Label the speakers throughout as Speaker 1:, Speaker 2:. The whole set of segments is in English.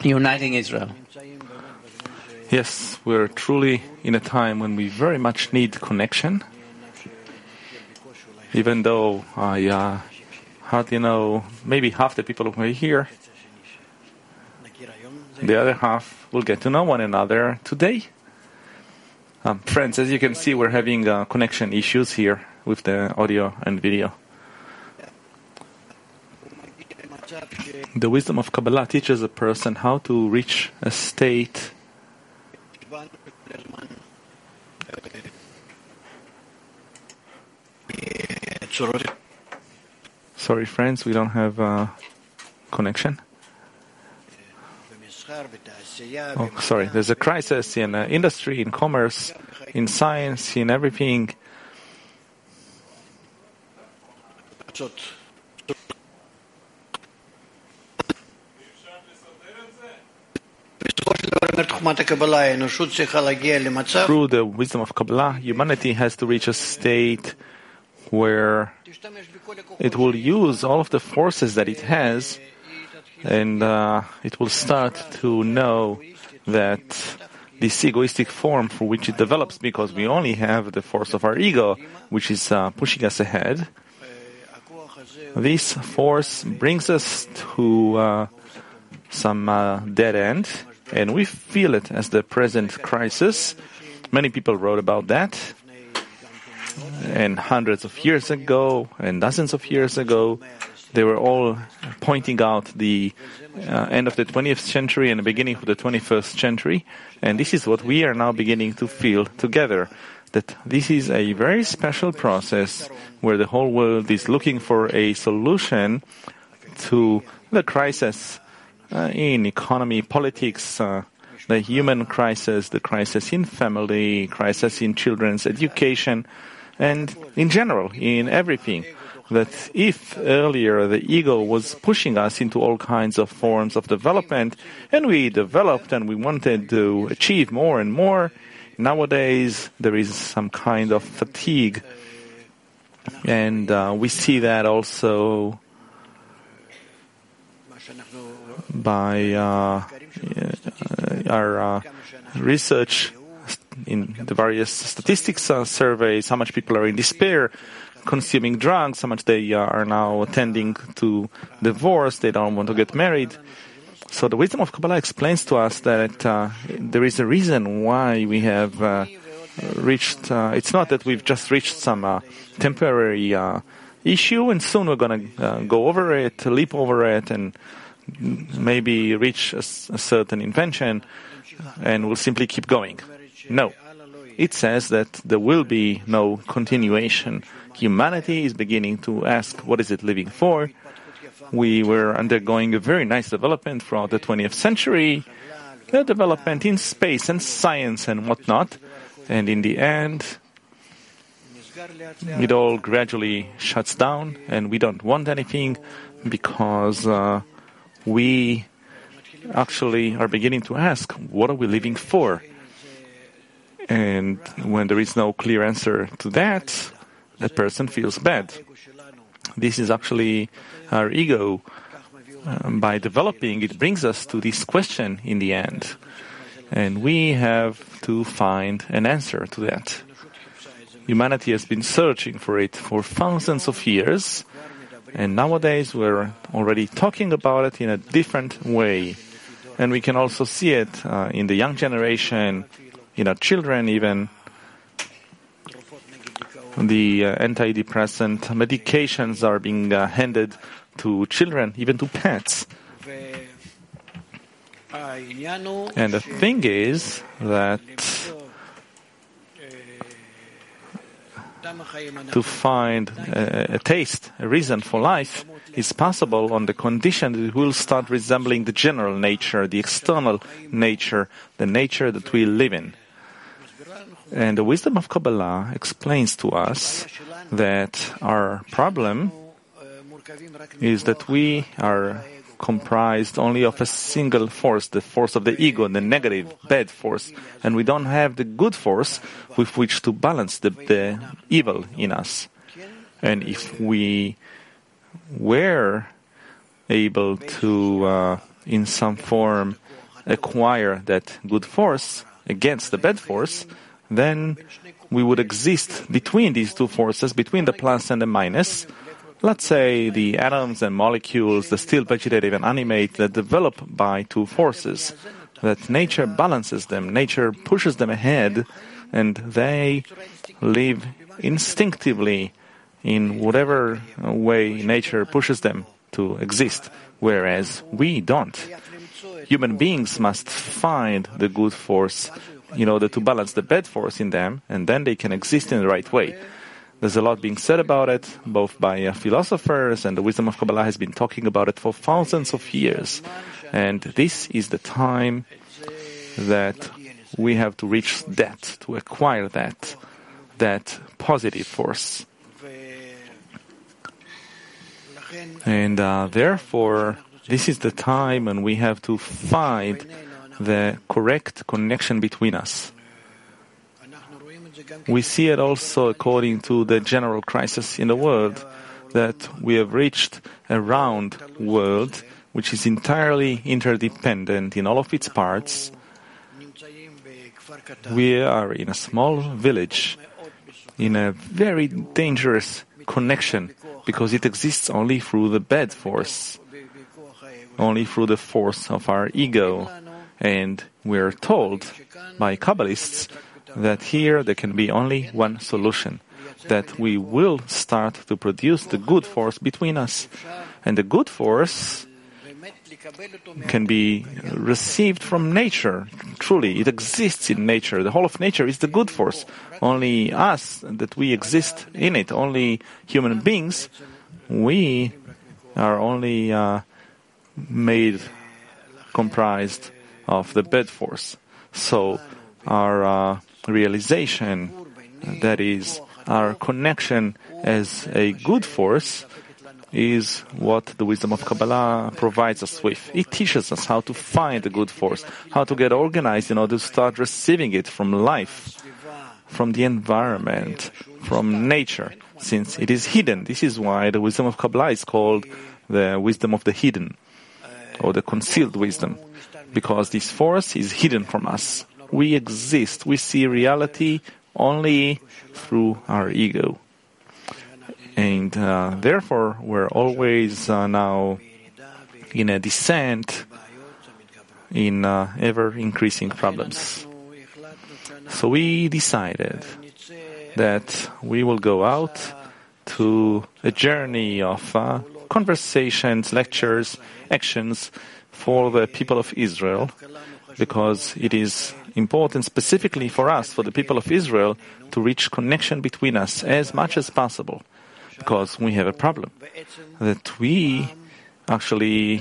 Speaker 1: uniting Israel.
Speaker 2: Yes, we're truly in a time when we very much need connection. Even though I hardly know, maybe half the people who are here, the other half will get to know one another today. Friends, as you can see, we're having connection issues here with the audio and video. The wisdom of Kabbalah teaches a person how to reach a state Sorry, friends, we don't have connection. Oh, sorry, there's a crisis in industry, in commerce, in science, in everything. Through the wisdom of Kabbalah, humanity has to reach a state where it will use all of the forces that it has, and it will start to know that this egoistic form for which it develops, because we only have the force of our ego, which is pushing us ahead, this force brings us to some dead end, and we feel it as the present crisis. Many people wrote about that, and hundreds of years ago and dozens of years ago, they were all pointing out the end of the 20th century and the beginning of the 21st century, and this is what we are now beginning to feel together, that this is a very special process where the whole world is looking for a solution to the crisis in economy, politics, the human crisis, the crisis in family, crisis in children's education, and in general, in everything. That if earlier the ego was pushing us into all kinds of forms of development, and we developed and we wanted to achieve more and more, nowadays there is some kind of fatigue. And we see that also by our research in the various statistics surveys, how much people are in despair, consuming drugs, how much they are now tending to divorce, they don't want to get married. So the wisdom of Kabbalah explains to us that there is a reason why we have reached, it's not that we've just reached some temporary issue and soon we're going to go over it, leap over it, and maybe reach a certain invention and we'll simply keep going. No. It says that there will be no continuation. Humanity is beginning to ask, what is it living for? We were undergoing a very nice development throughout the 20th century, a development in space and science and whatnot, and in the end, it all gradually shuts down, and we don't want anything because we actually are beginning to ask, what are we living for? And when there is no clear answer to that, the person feels bad. This is actually our ego. By developing, it brings us to this question in the end. And we have to find an answer to that. Humanity has been searching for it for thousands of years, and nowadays we're already talking about it in a different way. And we can also see it in the young generation, in our children even. The antidepressant medications are being handed to children, even to pets. And the thing is that to find a taste, a reason for life, is possible on the condition that it will start resembling the general nature, the external nature, the nature that we live in. And the wisdom of Kabbalah explains to us that our problem is that we are comprised only of a single force, the force of the ego, the negative, bad force, and we don't have the good force with which to balance the evil in us. And if we were able to, in some form, acquire that good force against the bad force, then we would exist between these two forces, between the plus and the minus. Let's say the atoms and molecules, the still vegetative and animate, that develop by two forces, that nature balances them, nature pushes them ahead, and they live instinctively in whatever way nature pushes them to exist, whereas we don't. Human beings must find the good force in order to balance the bad force in them, and then they can exist in the right way. There's a lot being said about it, both by philosophers, and the wisdom of Kabbalah has been talking about it for thousands of years. And this is the time that we have to reach that, to acquire that positive force. And therefore, this is the time when we have to find the correct connection between us. We see it also according to the general crisis in the world, that we have reached a round world which is entirely interdependent in all of its parts. We are in a small village, in a very dangerous connection, because it exists only through the bad force, only through the force of our ego. And we're told by Kabbalists that here there can be only one solution, that we will start to produce the good force between us. And the good force can be received from nature. Truly, it exists in nature. The whole of nature is the good force. Only us, that we exist in it, only human beings, we are only comprised of the bad force. So our realization, that is, our connection as a good force, is what the wisdom of Kabbalah provides us with. It teaches us how to find the good force, how to get organized in order to start receiving it from life, from the environment, from nature, since it is hidden. This is why the wisdom of Kabbalah is called the wisdom of the hidden, or the concealed wisdom, because this force is hidden from us. We exist, we see reality only through our ego. And therefore, we're always now in a descent, in ever-increasing problems. So we decided that we will go out to a journey of conversations, lectures, actions for the people of Israel, because it is important specifically for us, for the people of Israel, to reach connection between us as much as possible. Because we have a problem, that we actually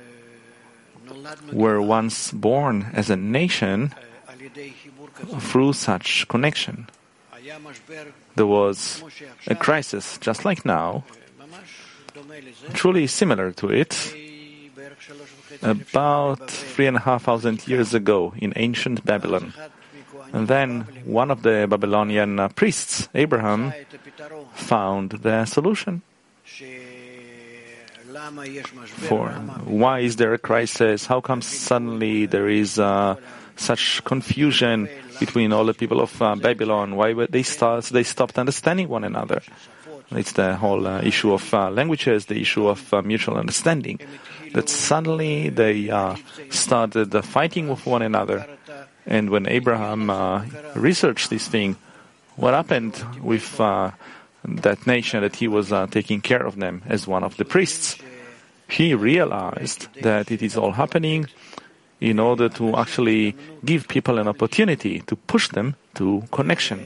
Speaker 2: were once born as a nation through such connection. There was a crisis, just like now, truly similar to it, about 3,500 years ago in ancient Babylon. And then one of the Babylonian priests, Abraham, found the solution. For why is there a crisis? How come suddenly there is such confusion between all the people of Babylon? Why they stopped understanding one another? It's the whole issue of languages, the issue of mutual understanding. That suddenly they started fighting with one another. And when Abraham researched this thing, what happened with that nation that he was taking care of them as one of the priests? He realized that it is all happening in order to actually give people an opportunity to push them to connection.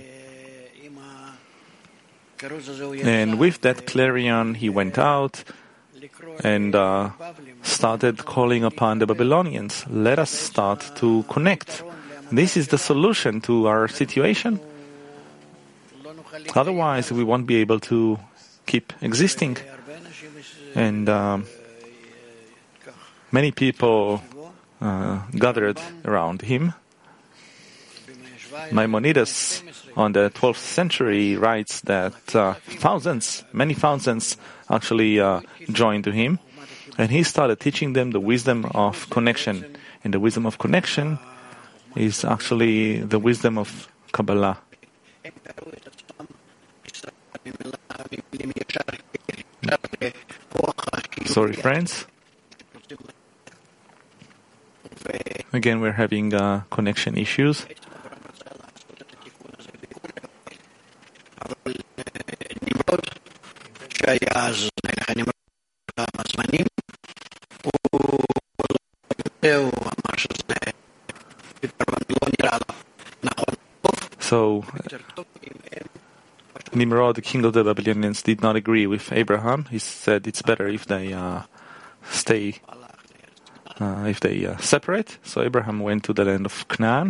Speaker 2: And with that clarion, he went out and started calling upon the Babylonians. Let us start to connect. This is the solution to our situation. Otherwise, we won't be able to keep existing. And many people gathered around him. Maimonides, on the 12th century, writes that many thousands, actually joined to him. And he started teaching them the wisdom of connection. and the wisdom of connection is actually the wisdom of Kabbalah. Sorry, friends. Again, we're having connection issues. So, Nimrod, the king of the Babylonians, did not agree with Abraham. He said it's better if they separate. So Abraham went to the land of Canaan.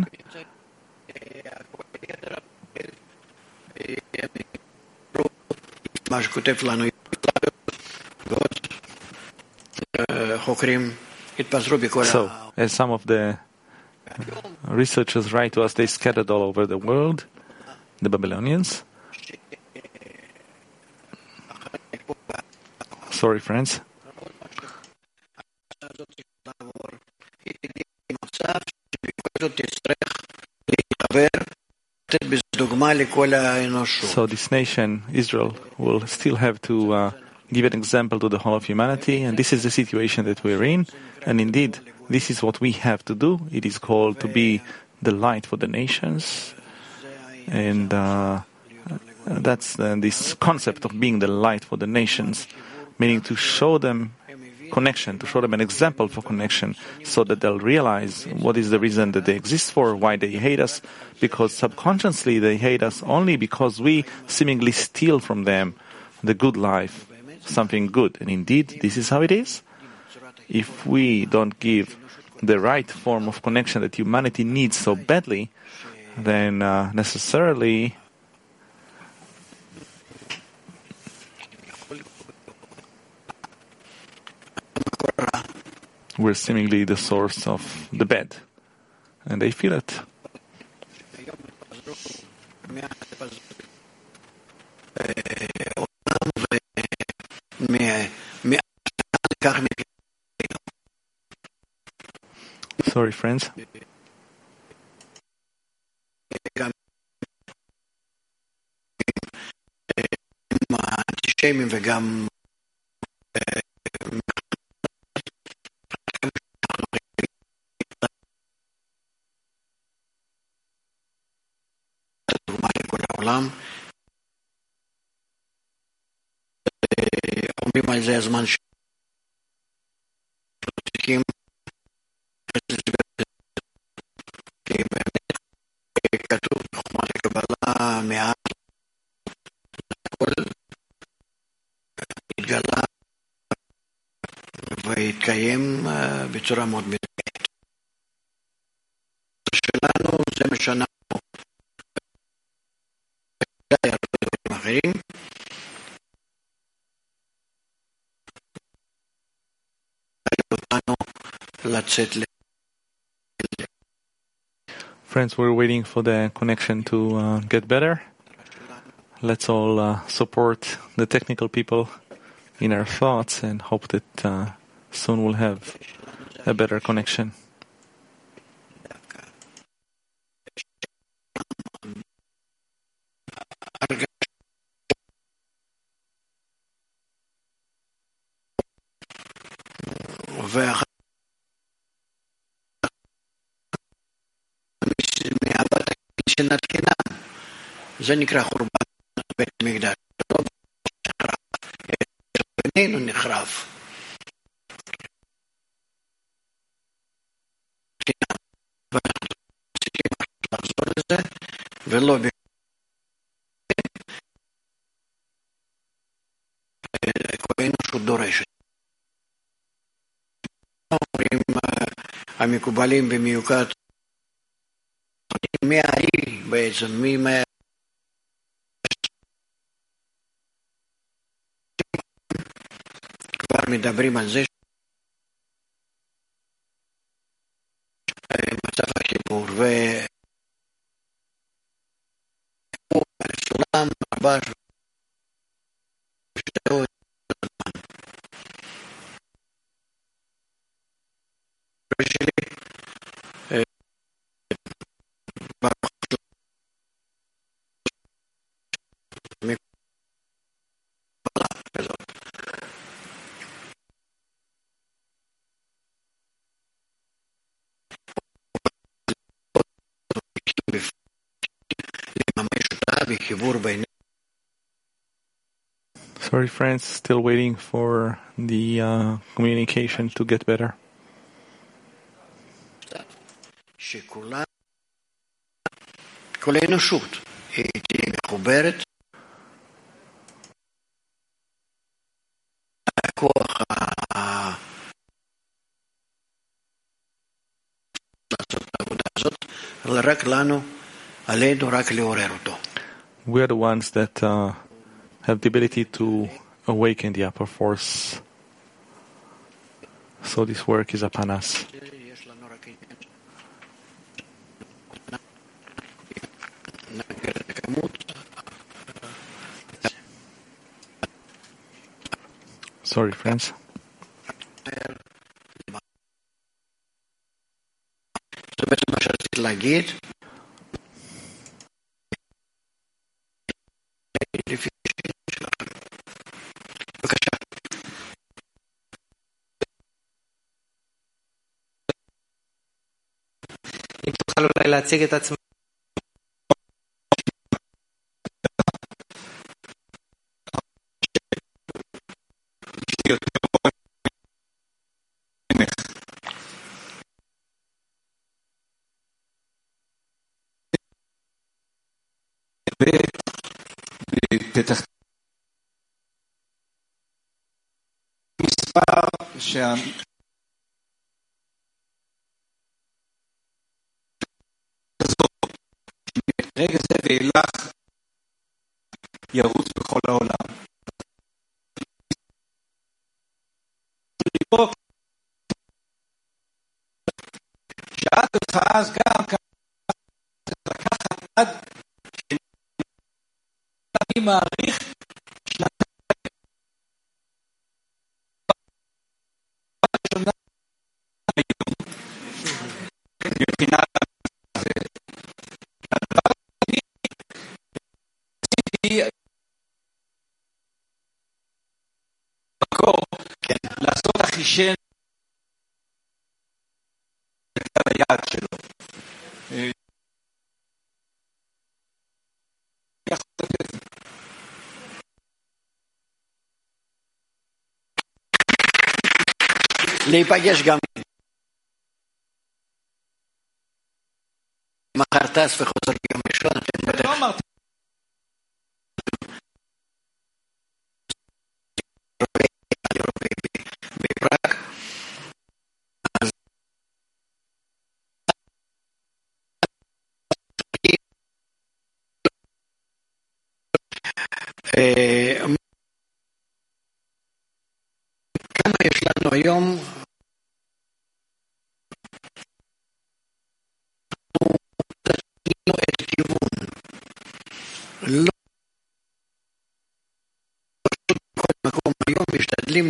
Speaker 2: So, as some of the researchers write to us, they scattered all over the world, the Babylonians. Sorry, friends. So this nation, Israel, will still have to give an example to the whole of humanity, and this is the situation that we're in. And indeed, this is what we have to do. It is called to be the light for the nations, and that's this concept of being the light for the nations, meaning to show them connection, to show them an example for connection, so that they'll realize what is the reason that they exist for, why they hate us, because subconsciously they hate us only because we seemingly steal from them the good life, something good. And indeed, this is how it is. If we don't give the right form of connection that humanity needs so badly, then necessarily we're seemingly the source of the bad, and they feel it. Sorry, friends.
Speaker 1: אומרים על זה הזמן שותקים כי באמת כתוב בחוכמת הקבלה מעט הכל התגלה והתקיים בצורה מאוד מדויקת. שלנו זה מה שאנחנו דברים אחרים
Speaker 2: Friends, we're waiting for the connection to get better. Let's all support the technical people in our thoughts and hope that soon we'll have a better connection.
Speaker 1: זה נקרא חורבן בית המקדש. לא בינינו נחרב. ואנחנו צריכים לחזור לזה, ולא כל האנושות דורשת. אומרים המקובלים במיוחד, מי האי בעצם, מי כבר מדברים על זה מצב החיבור וסולם רבה ושתהו שלי
Speaker 2: Sorry, friends, still waiting for the communication to get better.
Speaker 1: כל האנושות תהיה מחוברת הכוח לעשות את העבודה הזאת, אבל רק לנו, עלינו רק לעורר אותו.
Speaker 2: We are the ones that have the ability to awaken the upper force. So this work is upon us. Sorry, friends.
Speaker 1: זה בעצם מה שרציתי להגיד. בבקשה.
Speaker 3: אם תוכל אולי להציג את עצמך.
Speaker 4: בפתח מספר רגע זה ואילך ירוץ בכל העולם. שאלת אותך אז גם לקחת עד אני מעריך שנתיים שונה היום מבחינת הדבר אני עשיתי מקור לעשות אחישן את היד שלו.
Speaker 1: להיפגש גם מחר טס וחוזר יום ראשון.
Speaker 4: לא אמרתי
Speaker 1: בפראג. אז כמה יש לנו היום? לא את כיוון, לא בכל מקום היום משתדלים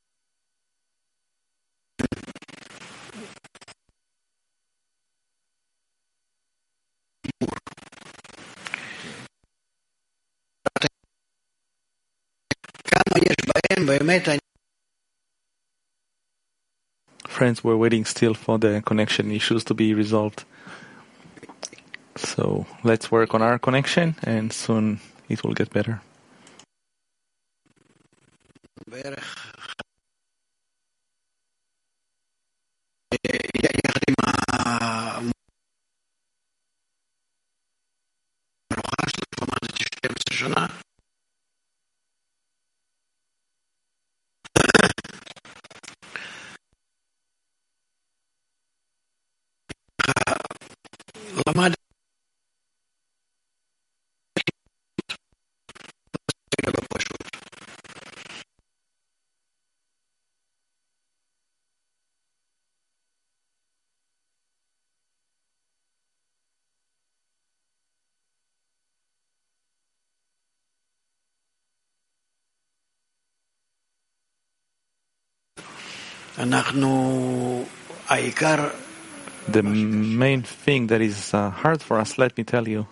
Speaker 1: כמה יש בהם באמת.
Speaker 2: Friends, we're waiting still for the connection issues to be resolved. So let's work on our connection and soon it will get better.
Speaker 1: בערך יחד עם המרוחה שלו, כלומר זה 12 שנה. למד לא פשוט. אנחנו העיקר
Speaker 2: The main thing that is hard for us, let me tell you,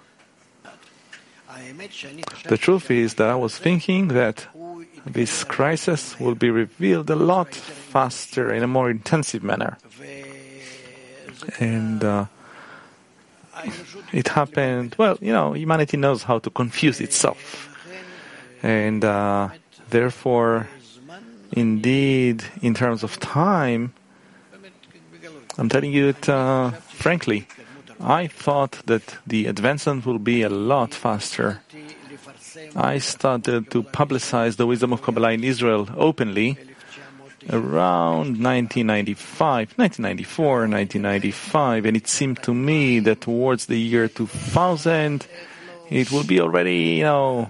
Speaker 2: the truth is that I was thinking that this crisis will be revealed a lot faster in a more intensive manner. And it happened, well, humanity knows how to confuse itself. And therefore, indeed, in terms of time, I'm telling you it frankly, I thought that the advancement will be a lot faster. I started to publicize the wisdom of Kabbalah in Israel openly around 1995, 1995, and it seemed to me that towards the year 2000, it will be already, how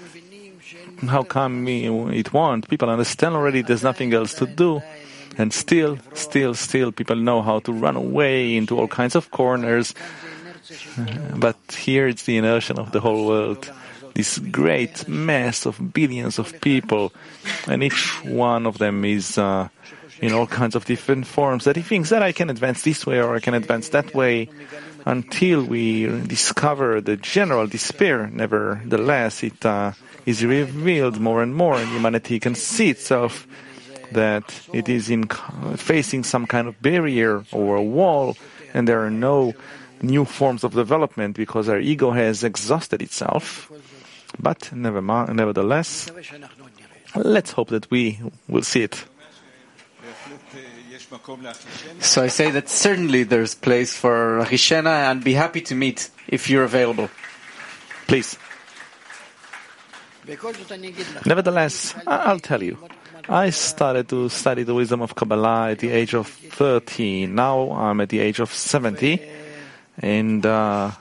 Speaker 2: come it won't? People understand already there's nothing else to do. And still, people know how to run away into all kinds of corners. But here it's the inertia of the whole world. This great mass of billions of people, and each one of them is in all kinds of different forms, that he thinks that I can advance this way or I can advance that way, until we discover the general despair. Nevertheless, it is revealed more and more, and humanity can see itself that it is facing some kind of barrier or a wall, and there are no new forms of development because our ego has exhausted itself. But nevertheless, let's hope that we will see it.
Speaker 5: So I say that certainly there's place for Rishena, and be happy to meet if you're available.
Speaker 2: Please. Nevertheless, I'll tell you. I started to study the wisdom of Kabbalah at the age of 30. Now I'm at the age of 70. And there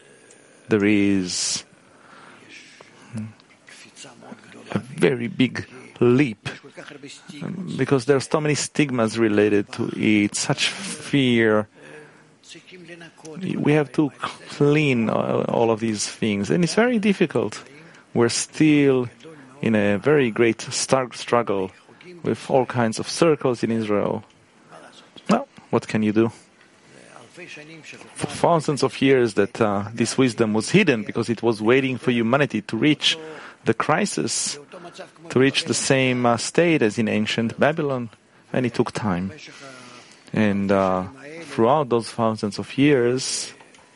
Speaker 2: is a very big leap, because there are so many stigmas related to it, such fear. We have to clean all of these things, and it's very difficult. We're still in a very great struggle with all kinds of circles in Israel. Well, what can you do? For thousands of years that this wisdom was hidden because it was waiting for humanity to reach the crisis, to reach the same state as in ancient Babylon, and it took time. And throughout those thousands of years,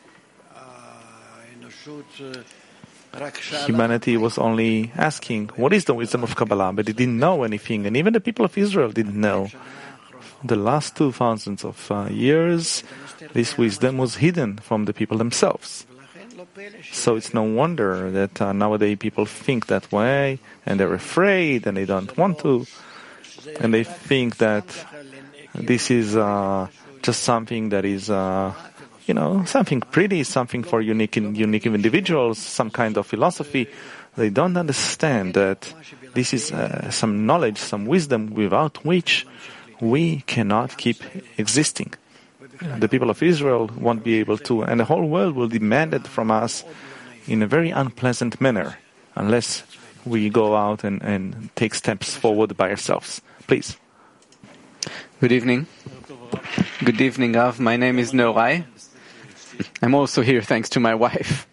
Speaker 2: humanity was only asking, what is the wisdom of Kabbalah? But it didn't know anything, and even the people of Israel didn't know. The last 2,000 of years, this wisdom was hidden from the people themselves. So it's no wonder that nowadays people think that way, and they're afraid, and they don't want to, and they think that this is just something that is, something pretty, something for unique individuals, some kind of philosophy. They don't understand that this is some knowledge, some wisdom without which we cannot keep existing. The people of Israel won't be able to, and the whole world will demand it from us in a very unpleasant manner, unless we go out and take steps forward by ourselves. Please.
Speaker 5: Good evening. Good evening, Rav. My name is Norai. I'm also here thanks to my wife.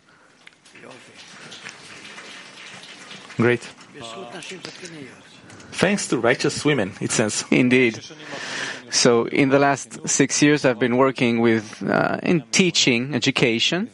Speaker 2: Great. Thanks to righteous women, it says.
Speaker 5: Indeed. So in the last 6 years, I've been working in teaching, education.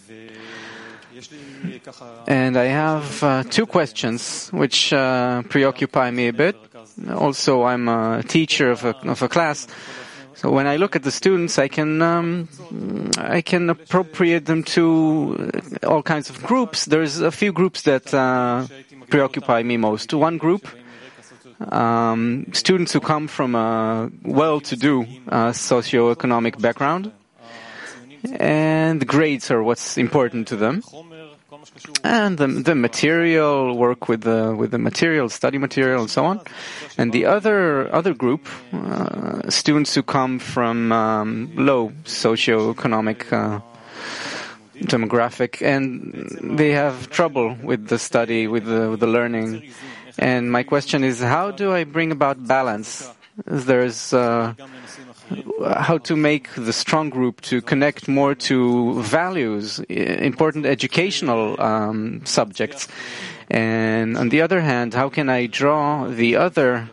Speaker 5: And I have 2 questions which preoccupy me a bit. Also, I'm a teacher of a class. So when I look at the students, I can appropriate them to all kinds of groups. There's a few groups that preoccupy me most. One group, students who come from a well-to-do socioeconomic background, and the grades are what's important to them. And the material, work with the material, study material, and so on. And the other group, students who come from low socioeconomic demographic, and they have trouble with the study, with the learning. And my question is, how do I bring about balance? There's how to make the strong group to connect more to values, important educational subjects, and on the other hand, how can I draw the other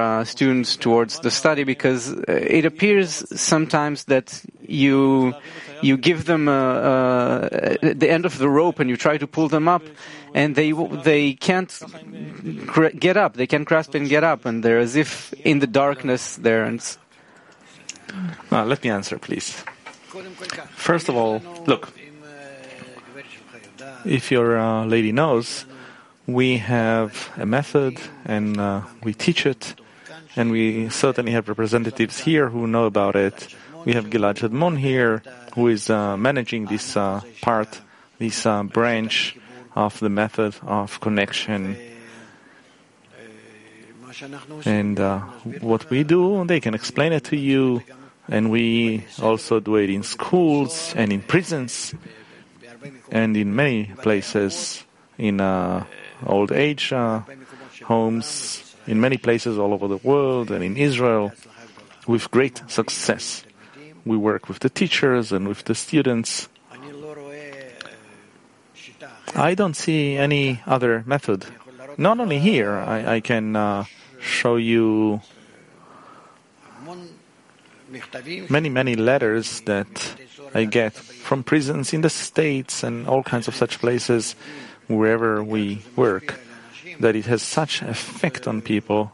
Speaker 5: students towards the study? Because it appears sometimes that you You give them the end of the rope and you try to pull them up, and they can't get up. They can't grasp and get up, and they're as if in the darkness there. And
Speaker 2: let me answer, please. First of all, look, if your lady knows, we have a method and we teach it, and we certainly have representatives here who know about it. We have Gilad Shadmon here, who is managing this part, this branch of the method of connection. And what we do, they can explain it to you. And we also do it in schools and in prisons and in many places, in old age homes, in many places all over the world and in Israel, with great success. We work with the teachers and with the students. I don't see any other method. Not only here, I can show you many letters that I get from prisons in the States and all kinds of such places wherever we work, that it has such effect on people.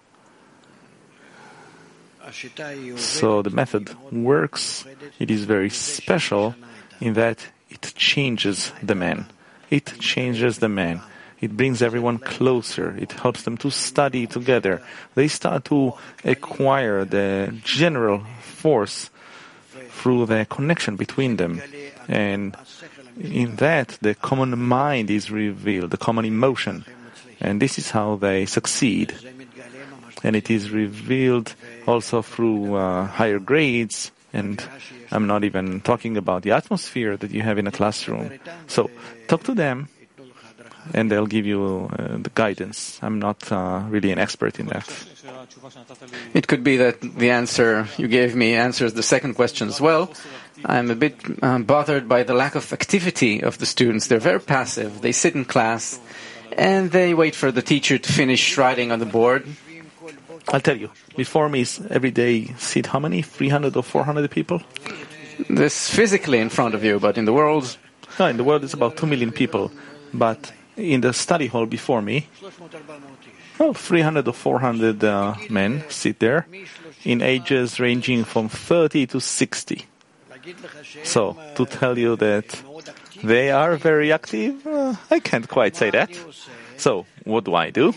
Speaker 2: So the method works. It is very special in that it changes the man. It changes the man. It brings everyone closer. It helps them to study together. They start to acquire the general force through the connection between them. And in that, the common mind is revealed, the common emotion. And this is how they succeed. And it is revealed also through higher grades. And I'm not even talking about the atmosphere that you have in a classroom. So talk to them, and they'll give you the guidance. I'm not really an expert in that.
Speaker 5: It could be that the answer you gave me answers the second question as well. I'm a bit bothered by the lack of activity of the students. They're very passive. They sit in class, and they wait for the teacher to finish writing on the board.
Speaker 2: I'll tell you, before me every day sit how many? 300 or 400 people?
Speaker 5: This physically in front of you, but in the world?
Speaker 2: No, in the world it's about 2 million people. But in the study hall before me, 300 or 400 men sit there in ages ranging from 30 to 60. So, to tell you that they are very active, I can't quite say that. So, what do I do?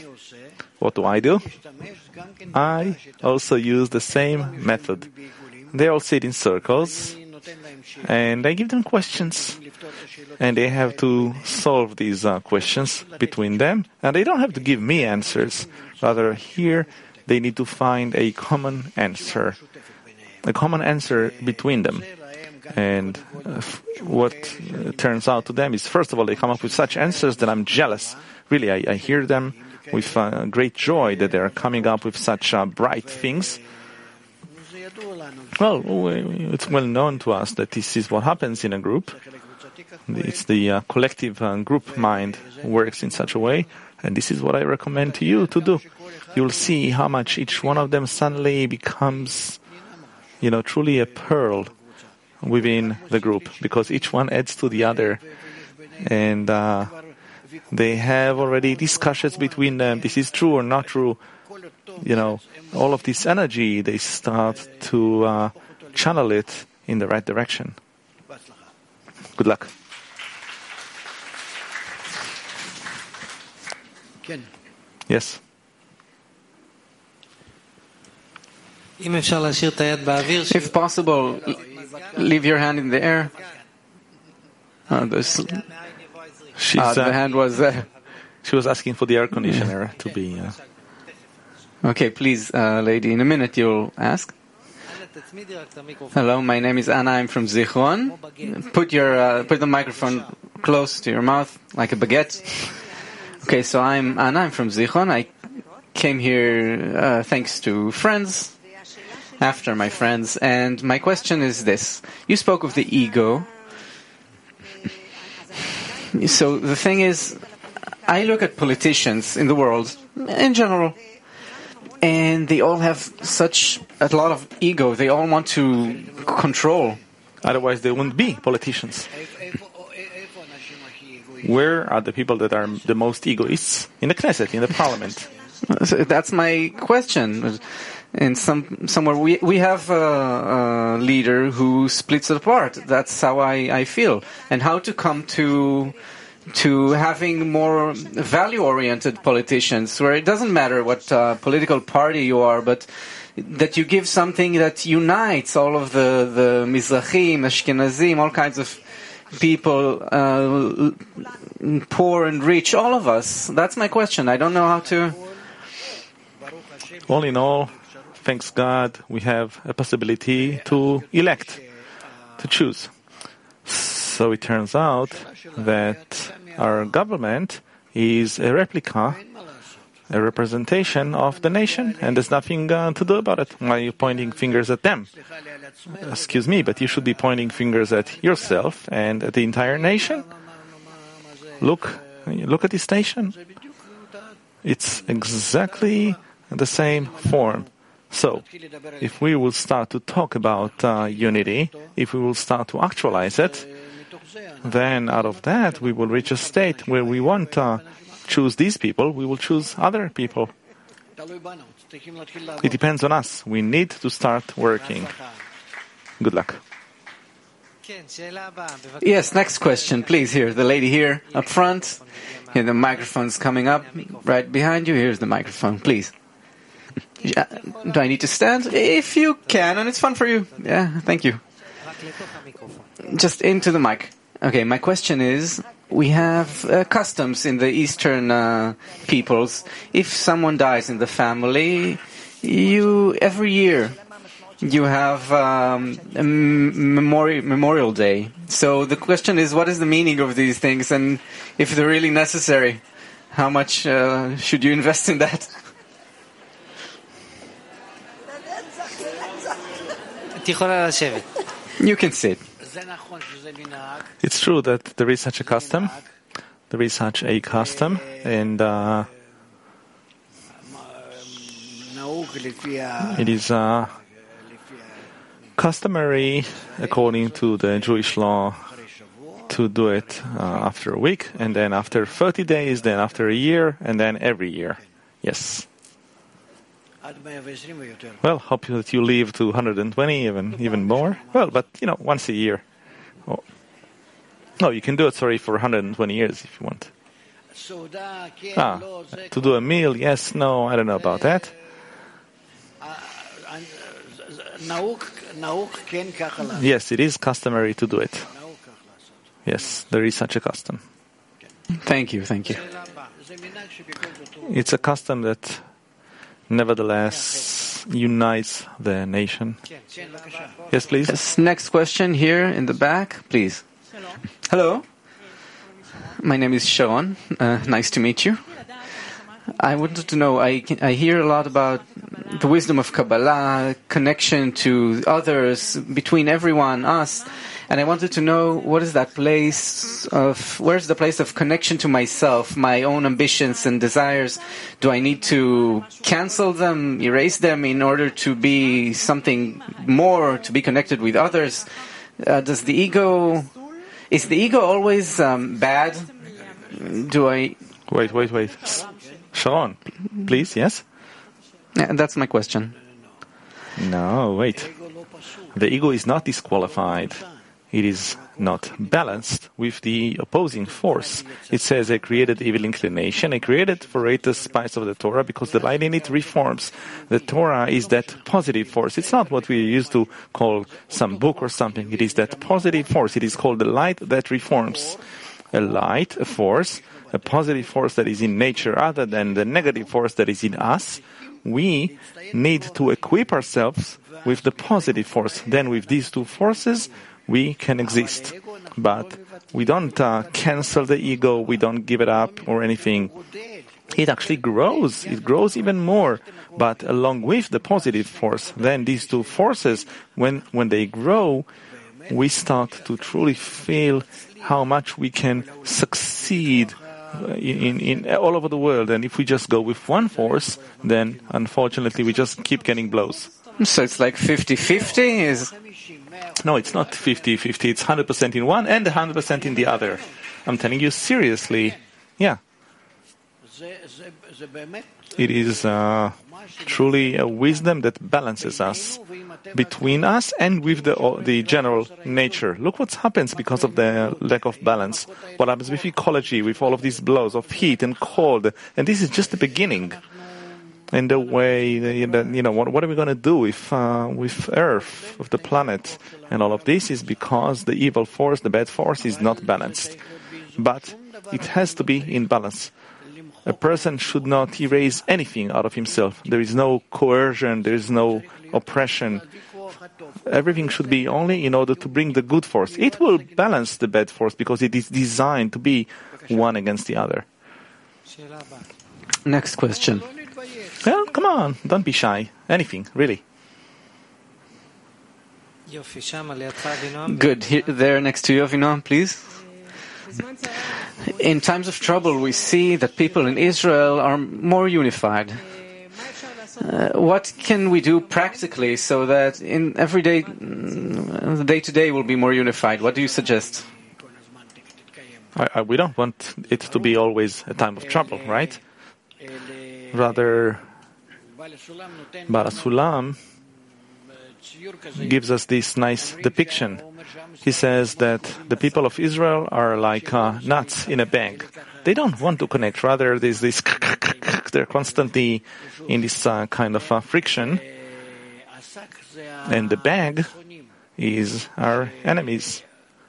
Speaker 2: I also use the same method. They all sit in circles, and I give them questions. And they have to solve these questions between them. And they don't have to give me answers. Rather, here, they need to find a common answer between them. And what turns out to them is, first of all, they come up with such answers that I'm jealous. Really, I hear them with great joy that they are coming up with such bright things. Well, it's well known to us that this is what happens in a group. It's the collective group mind works in such a way, and this is what I recommend to you to do. You'll see how much each one of them suddenly becomes, truly a pearl within the group, because each one adds to the other, and they have already discussions between them. This is true or not true. All of this energy, they start to channel it in the right direction. Good luck. Yes.
Speaker 5: If possible, leave your hand in the air. The hand was there.
Speaker 2: She was asking for the air conditioner to be...
Speaker 5: Okay, please, lady, in a minute you'll ask. Hello, my name is Anna. I'm from Zichron. Put the microphone close to your mouth, like a baguette. Okay, so I'm Anna. I'm from Zichron. I came here thanks to friends, after my friends, and my question is this. You spoke of the ego. So the thing is, I look at politicians in the world, in general, and they all have a lot of ego. They all want to control
Speaker 2: Otherwise, there wouldn't be politicians. Where are the people that are the most egoists? In the Knesset, in the parliament.
Speaker 5: So that's my question. In somewhere we have a leader who splits it apart. That's how I feel. And how to come to having more value-oriented politicians, where it doesn't matter what political party you are, but that you give something that unites all of the Mizrahim, Ashkenazim, all kinds of people, poor and rich, all of us. That's my question. I don't know how to...
Speaker 2: All in all, thanks God, we have a possibility to elect, to choose. So it turns out that our government is a replica, a representation of the nation, and there's nothing to do about it. Why are you pointing fingers at them? Excuse me, but you should be pointing fingers at yourself and at the entire nation. Look at this nation. It's exactly the same form. So, if we will start to talk about unity, if we will start to actualize it, then out of that we will reach a state where we won't choose these people, we will choose other people. It depends on us. We need to start working. Good luck.
Speaker 5: Yes, next question, please. Here, the lady here up front. Here, the microphone's coming up right behind you. Here's the microphone, please. Do I need to stand? If you can, and it's fun for you. Yeah, thank you. Just into the mic. Okay, my question is, we have customs in the Eastern peoples. If someone dies in the family, every year you have a Memorial Day. So the question is, what is the meaning of these things, and if they're really necessary, how much should you invest in that? You can sit.
Speaker 2: It's true that there is such a custom. There is such a custom, and it is customary, according to the Jewish law, to do it after a week, and then after 30 days, then after a year, and then every year. Yes. Well, hope that you live to 120, even more. Well, but once a year. Oh. No, you can do it, for 120 years if you want. To do a meal, yes, no, I don't know about that. Yes, it is customary to do it. Yes, there is such a custom.
Speaker 5: Thank you.
Speaker 2: It's a custom that nevertheless unites the nation. Yes, please.
Speaker 5: Yes, next question here in the back, please. Hello. My name is Sharon. Nice to meet you. I wanted to know, I hear a lot about the wisdom of Kabbalah, connection to others, between everyone, us. And I wanted to know, where's the place of connection to myself, my own ambitions and desires? Do I need to cancel them, erase them in order to be something more, to be connected with others? Is the ego always bad?
Speaker 2: Wait. Sharon, please, yes?
Speaker 5: Yeah, that's my question.
Speaker 2: No, wait. The ego is not disqualified. It is not balanced with the opposing force. It says, I created evil inclination. I created for it the spice of the Torah because the light in it reforms. The Torah is that positive force. It's not what we used to call some book or something. It is that positive force. It is called the light that reforms. A light, a force, a positive force that is in nature other than the negative force that is in us. We need to equip ourselves with the positive force. Then with these two forces, we can exist. But we don't cancel the ego, we don't give it up or anything. It actually grows. It grows even more. But along with the positive force, then these two forces, when they grow, we start to truly feel how much we can succeed in all over the world. And if we just go with one force, then unfortunately we just keep getting blows.
Speaker 5: So it's like 50-50?
Speaker 2: No, it's not 50-50. It's 100% in one and 100% in the other. I'm telling you seriously. Yeah. It is truly a wisdom that balances us, between us and with the general nature. Look what happens because of the lack of balance. What happens with ecology, with all of these blows of heat and cold. And this is just the beginning. And the way, what are we going to do with Earth, with the planet? And all of this is because the evil force, the bad force, is not balanced. But it has to be in balance. A person should not erase anything out of himself. There is no coercion, there is no oppression. Everything should be only in order to bring the good force. It will balance the bad force because it is designed to be one against the other.
Speaker 5: Next question.
Speaker 2: Well, come on, don't be shy. Anything, really.
Speaker 5: Good. Here, there next to you, Avinoam, please. In times of trouble, we see that people in Israel are more unified. What can we do practically so that in every day, the day-to-day will be more unified? What do you suggest?
Speaker 2: We don't want it to be always a time of trouble, right? Rather, Baal HaSulam gives us this nice depiction. He says that the people of Israel are like nuts in a bag. They don't want to connect. Rather, there's this they're constantly in this kind of friction. And the bag is our enemies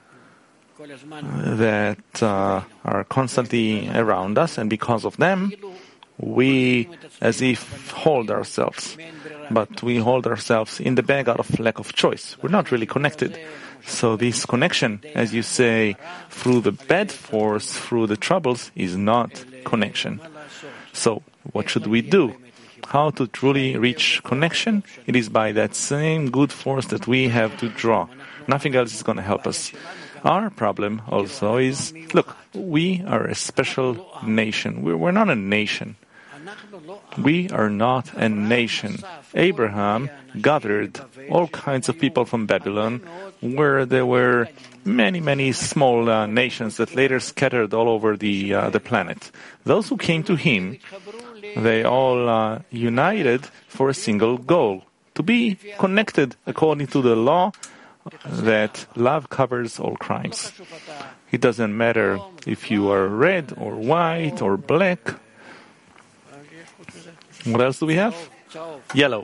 Speaker 2: that are constantly around us, and because of them, we as if hold ourselves. But we hold ourselves in the bag out of lack of choice. We're not really connected. So this connection, as you say, through the bad force, through the troubles, is not connection. So what should we do? How to truly reach connection? It is by that same good force that we have to draw. Nothing else is going to help us. Our problem also is, look, we are a special nation. We're not a nation. We are not a nation. Abraham gathered all kinds of people from Babylon, where there were many, many small nations that later scattered all over the planet. Those who came to him, they all united for a single goal, to be connected according to the law that love covers all crimes. It doesn't matter if you are red or white or black. What else do we have? Yellow.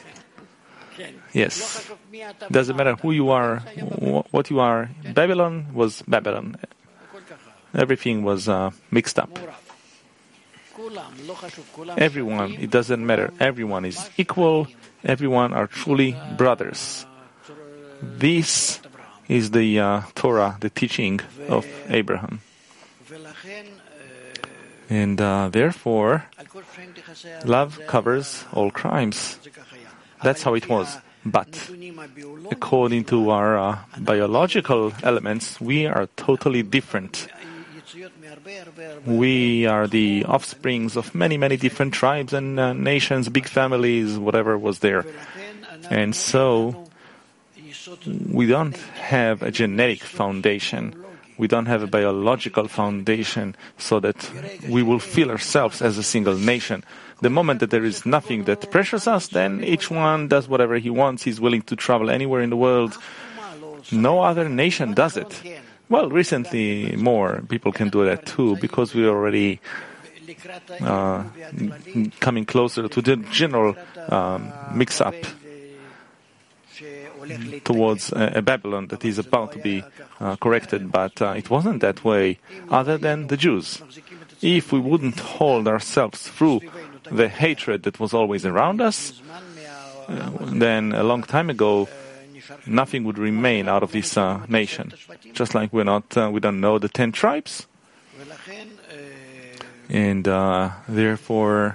Speaker 2: Yes. Doesn't matter who you are, what you are. Babylon was Babylon. Everything was mixed up. Everyone, it doesn't matter. Everyone is equal. Everyone are truly brothers. This is the Torah, the teaching of Abraham. And therefore, love covers all crimes. That's how it was. But according to our biological elements, we are totally different. We are the offsprings of many, many different tribes and nations, big families, whatever was there. And so, we don't have a genetic foundation. We don't have a biological foundation so that we will feel ourselves as a single nation. The moment that there is nothing that pressures us, then each one does whatever he wants. He's willing to travel anywhere in the world. No other nation does it. Well, recently more people can do that too, because we're already coming closer to the general mix-up towards a Babylon that is about to be corrected, but it wasn't that way other than the Jews. If we wouldn't hold ourselves through the hatred that was always around us, then a long time ago, nothing would remain out of this nation. Just like we don't know the 10 tribes, and therefore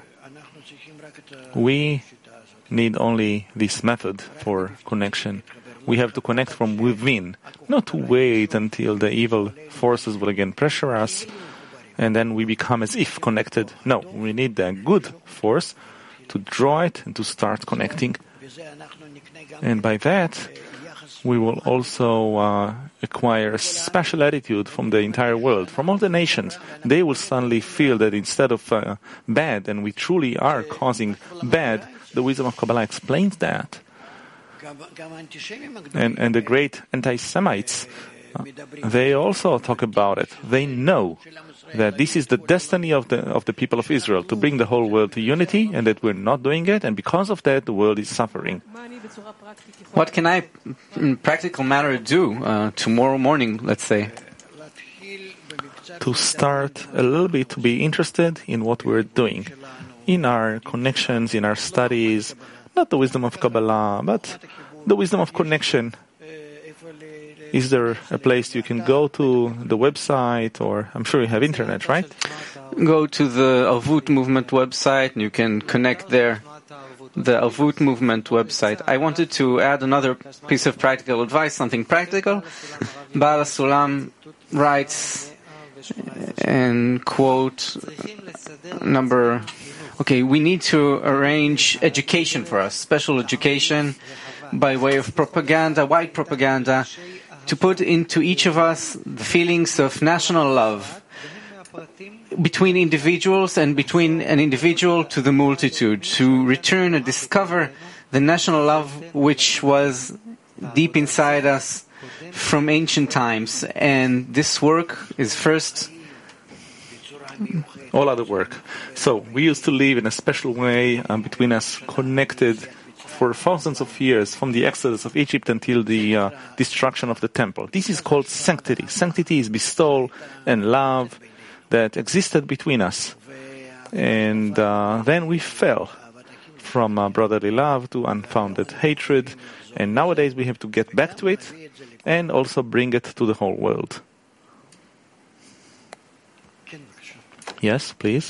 Speaker 2: we need only this method for connection. We have to connect from within, not to wait until the evil forces will again pressure us, and then we become as if connected. No, we need the good force to draw it and to start connecting. And by that, we will also acquire a special attitude from the entire world, from all the nations. They will suddenly feel that instead of bad, and we truly are causing bad, the wisdom of Kabbalah explains that. And the great anti-Semites, they also talk about it. They know that this is the destiny of the people of Israel, to bring the whole world to unity, and that we're not doing it, and because of that, the world is suffering.
Speaker 5: What can I, in practical matter, do tomorrow morning, let's say?
Speaker 2: To start a little bit to be interested in what we're doing, in our connections, in our studies, not the wisdom of Kabbalah, but the wisdom of connection. Is there a place you can go to, the website, or I'm sure you have internet, right?
Speaker 5: Go to the Avut Movement website and you can connect there. The Avut Movement website. I wanted to add another piece of practical advice, something practical. Baal HaSulam writes, and quote, we need to arrange education for us, special education by way of propaganda, white propaganda, to put into each of us the feelings of national love between individuals and between an individual to the multitude, to return and discover the national love which was deep inside us from ancient times. And this work is first
Speaker 2: all other work. So we used to live in a special way between us, connected for thousands of years, from the exodus of Egypt until the destruction of the temple. This is called sanctity. Sanctity is bestowal and love that existed between us. And then we fell from brotherly love to unfounded hatred. And nowadays we have to get back to it and also bring it to the whole world. Yes, please.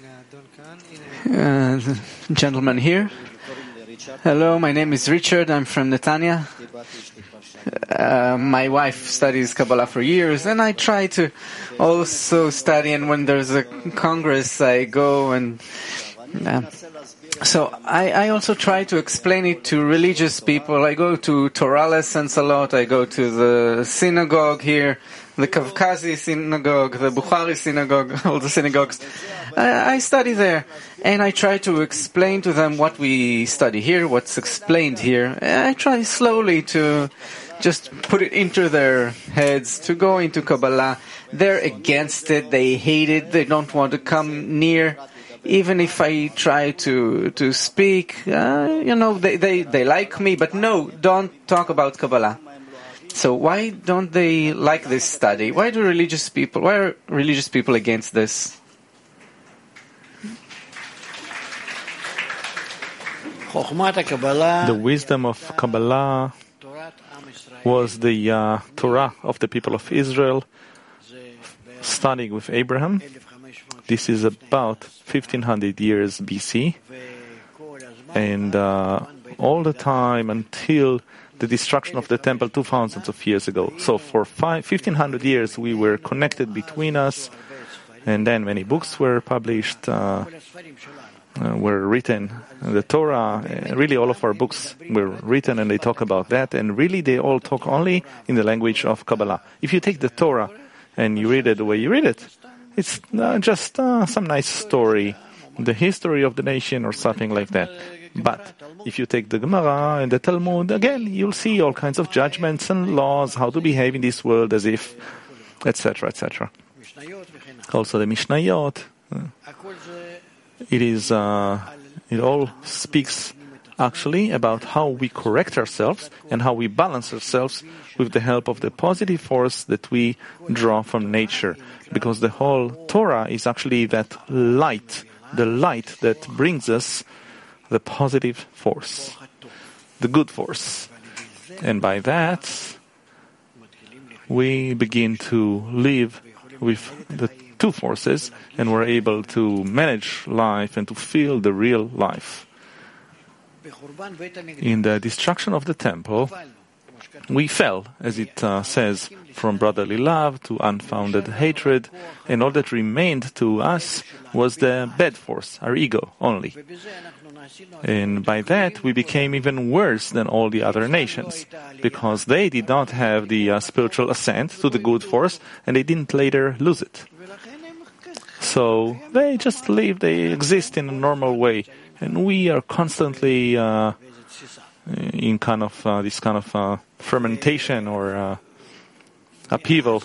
Speaker 5: Gentleman here. Hello, my name is Richard. I'm from Netanya. My wife studies Kabbalah for years, and I try to also study. And when there's a congress, I go and so I also try to explain it to religious people. I go to Torah lessons a lot. I go to the synagogue here, the Kavkazi synagogue, the Bukhari synagogue, all the synagogues. I study there, and I try to explain to them what we study here, what's explained here. I try slowly to just put it into their heads, to go into Kabbalah. They're against it, they hate it, they don't want to come near. Even if I try to speak, they like me, but no, don't talk about Kabbalah. So why don't they like this study? Why are religious people against this?
Speaker 2: The wisdom of Kabbalah was the Torah of the people of Israel, starting with Abraham. This is about 1500 years BC, and all the time until the destruction of the temple 2000 of years ago. So for 1500 years we were connected between us, and then many books were published, were written. The Torah, really all of our books were written and they talk about that, and really they all talk only in the language of Kabbalah. If you take the Torah and you read it the way you read it, it's just some nice story, the history of the nation or something like that. But if you take the Gemara and the Talmud, again, you'll see all kinds of judgments and laws, how to behave in this world as if, etc., etc. Also the Mishnayot. It all speaks actually about how we correct ourselves and how we balance ourselves with the help of the positive force that we draw from nature. Because the whole Torah is actually that light, the light that brings us the positive force, the good force. And by that, we begin to live with the two forces, and we're able to manage life and to feel the real life. In the destruction of the temple, we fell, as it says, from brotherly love to unfounded hatred, and all that remained to us was the bad force, our ego only. And by that, we became even worse than all the other nations, because they did not have the spiritual ascent to the good force, and they didn't later lose it. So they just live, they exist in a normal way, and we are constantly in kind of this kind of fermentation or upheaval.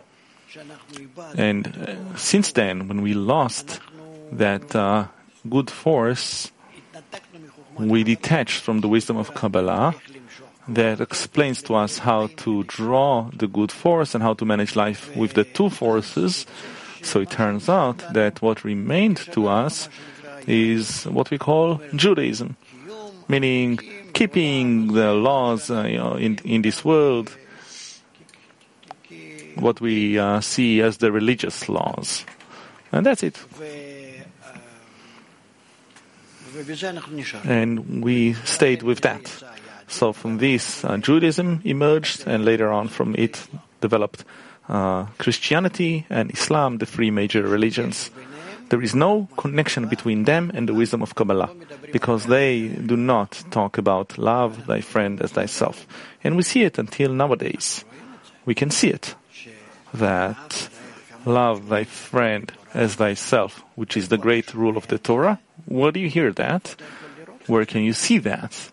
Speaker 2: And since then, when we lost that good force, we detached from the wisdom of Kabbalah that explains to us how to draw the good force and how to manage life with the two forces. So it turns out that what remained to us is what we call Judaism, meaning keeping the laws in this world, what we see as the religious laws. And that's it. And we stayed with that. So from this, Judaism emerged, and later on from it developed Christianity and Islam, the three major religions. There is no connection between them and the wisdom of Kabbalah, because they do not talk about love thy friend as thyself. And we see it until nowadays. We can see it, that love thy friend as thyself, which is the great rule of the Torah. Where do you hear that? Where can you see that?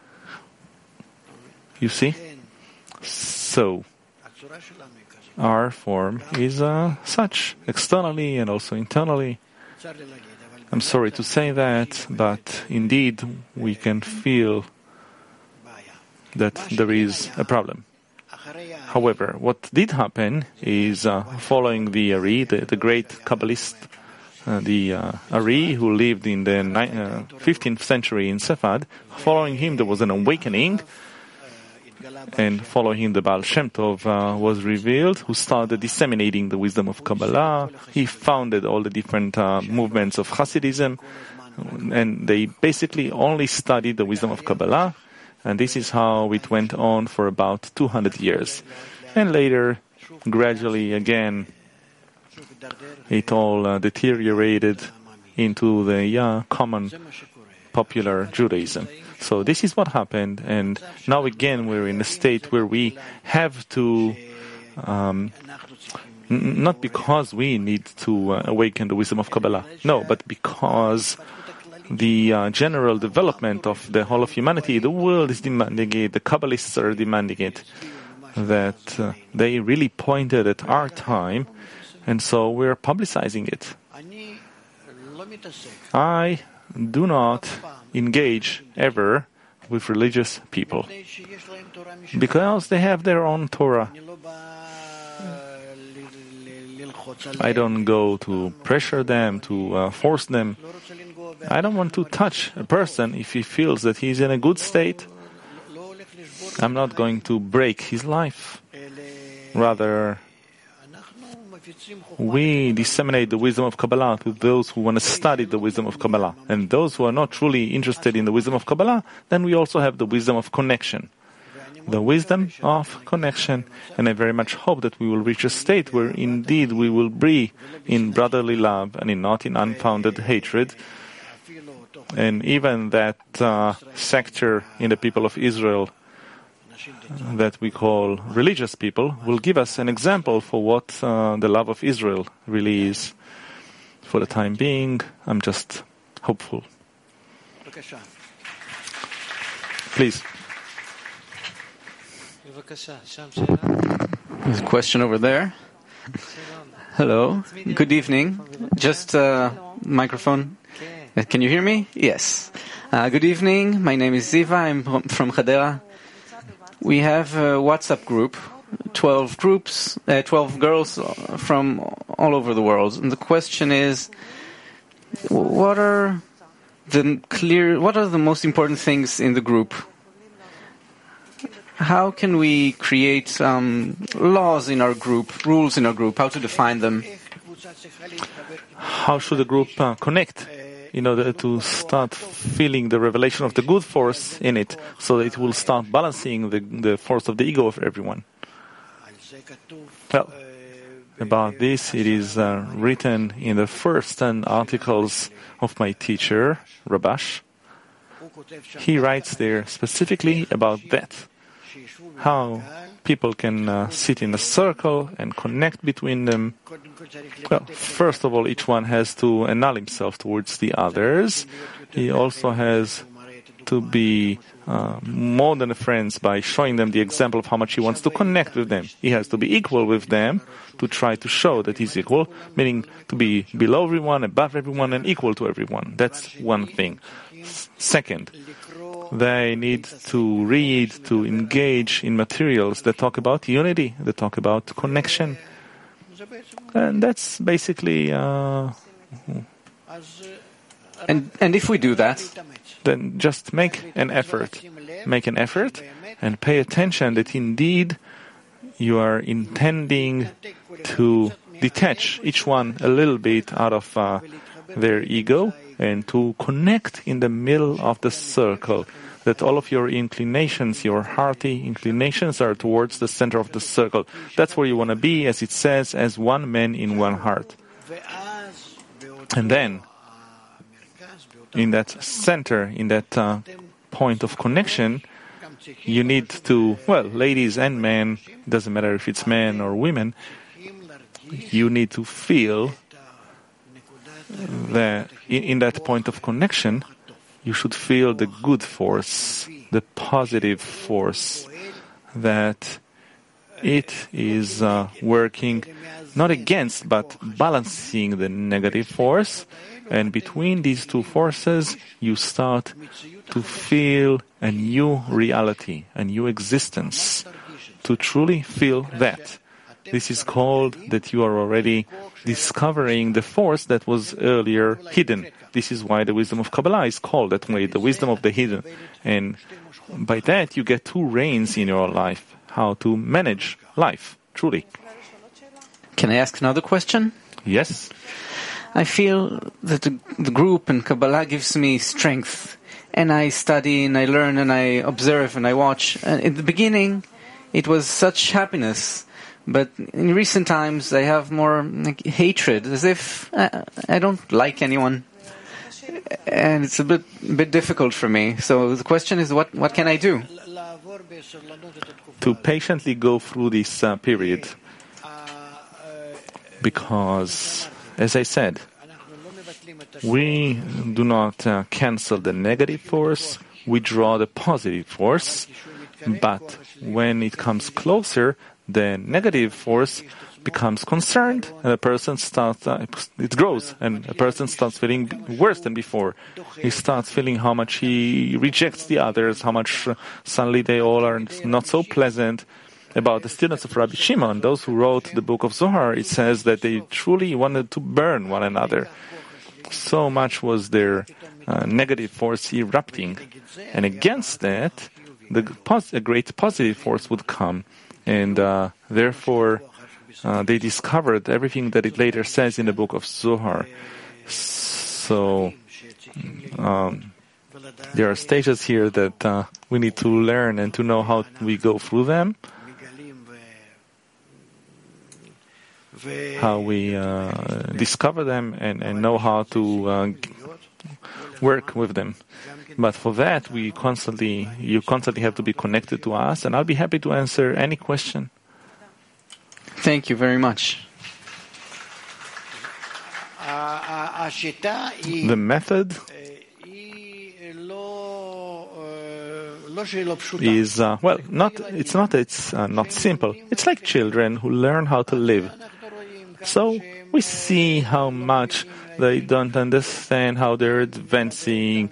Speaker 2: You see? So, our form is such, externally and also internally. I'm sorry to say that, but indeed we can feel that there is a problem. However, what did happen is following the Ari, the great Kabbalist, the Ari who lived in the 15th century in Safad, following him there was an awakening, and following him the Baal Shem Tov was revealed, who started disseminating the wisdom of Kabbalah. He founded all the different movements of Hasidism, and they basically only studied the wisdom of Kabbalah, and this is how it went on for about 200 years. And later, gradually again, it all deteriorated into the common popular Judaism. So this is what happened, and now again we're in a state where we have to, not because we need to awaken the wisdom of Kabbalah, no, but because the general development of the whole of humanity, the world is demanding it, the Kabbalists are demanding it, that they really pointed at our time, and so we're publicizing it. I do not engage ever with religious people because they have their own Torah. I don't go to pressure them, to force them. I don't want to touch a person if he feels that he's in a good state. I'm not going to break his life. Rather, we disseminate the wisdom of Kabbalah to those who want to study the wisdom of Kabbalah. And those who are not truly interested in the wisdom of Kabbalah, then we also have the wisdom of connection. The wisdom of connection. And I very much hope that we will reach a state where indeed we will be in brotherly love and not in unfounded hatred. And even that sector in the people of Israel that we call religious people will give us an example for what the love of Israel really is. For the time being, I'm just hopeful. Please.
Speaker 5: There's a question over there. Hello. Good evening. Just microphone. Can you hear me? Yes. Good evening. My name is Ziva. I'm from Hadera. We have a WhatsApp group, 12 girls from all over the world. And the question is, what are the most important things in the group? How can we create laws in our group, rules in our group, how to define them?
Speaker 2: How should the group connect? in order to start feeling the revelation of the good force in it, so that it will start balancing the force of the ego of everyone. Well, about this, it is written in the first 10 articles of my teacher, Rabash. He writes there specifically about that, how people can sit in a circle and connect between them. Well, first of all, each one has to annul himself towards the others. He also has to be more than friends by showing them the example of how much he wants to connect with them. He has to be equal with them to try to show that he's equal, meaning to be below everyone, above everyone, and equal to everyone. That's one thing. Second, they need to read, to engage in materials that talk about unity, that talk about connection. And that's basically...
Speaker 5: And if we do that,
Speaker 2: then just make an effort. Make an effort and pay attention that indeed you are intending to detach each one a little bit out of their ego and to connect in the middle of the circle. That all of your inclinations, your hearty inclinations, are towards the center of the circle. That's where you want to be, as it says, as one man in one heart. And then, in that center, in that point of connection, you need to, well, ladies and men, it doesn't matter if it's men or women, you need to feel that in that point of connection, you should feel the good force, the positive force, that it is working not against but balancing the negative force. And between these two forces, you start to feel a new reality, a new existence, to truly feel that. This is called that you are already discovering the force that was earlier hidden. This is why the wisdom of Kabbalah is called that way, the wisdom of the hidden. And by that you get two reins in your life, how to manage life, truly.
Speaker 5: Can I ask another question?
Speaker 2: Yes.
Speaker 5: I feel that the group and Kabbalah gives me strength. And I study and I learn and I observe and I watch. And in the beginning, it was such happiness. But in recent times, I have more hatred, as if I don't like anyone. And it's a bit difficult for me. So the question is, what can I do?
Speaker 2: To patiently go through this period. Because, as I said, we do not cancel the negative force, we draw the positive force. But when it comes closer, the negative force becomes concerned, and a person starts, it grows, and a person starts feeling worse than before. He starts feeling how much he rejects the others, how much suddenly they all are not so pleasant. About the students of Rabbi Shimon, those who wrote the book of Zohar, it says that they truly wanted to burn one another. So much was their negative force erupting. And against that, a great positive force would come. And therefore, they discovered everything that it later says in the book of Zohar. So, there are stages here that we need to learn and to know how we go through them, how we discover them and know how to work with them. But for that, you constantly have to be connected to us, and I'll be happy to answer any question.
Speaker 5: Thank you very much.
Speaker 2: The method is it's not simple. It's like children who learn how to live. So we see how much they don't understand, how they're advancing.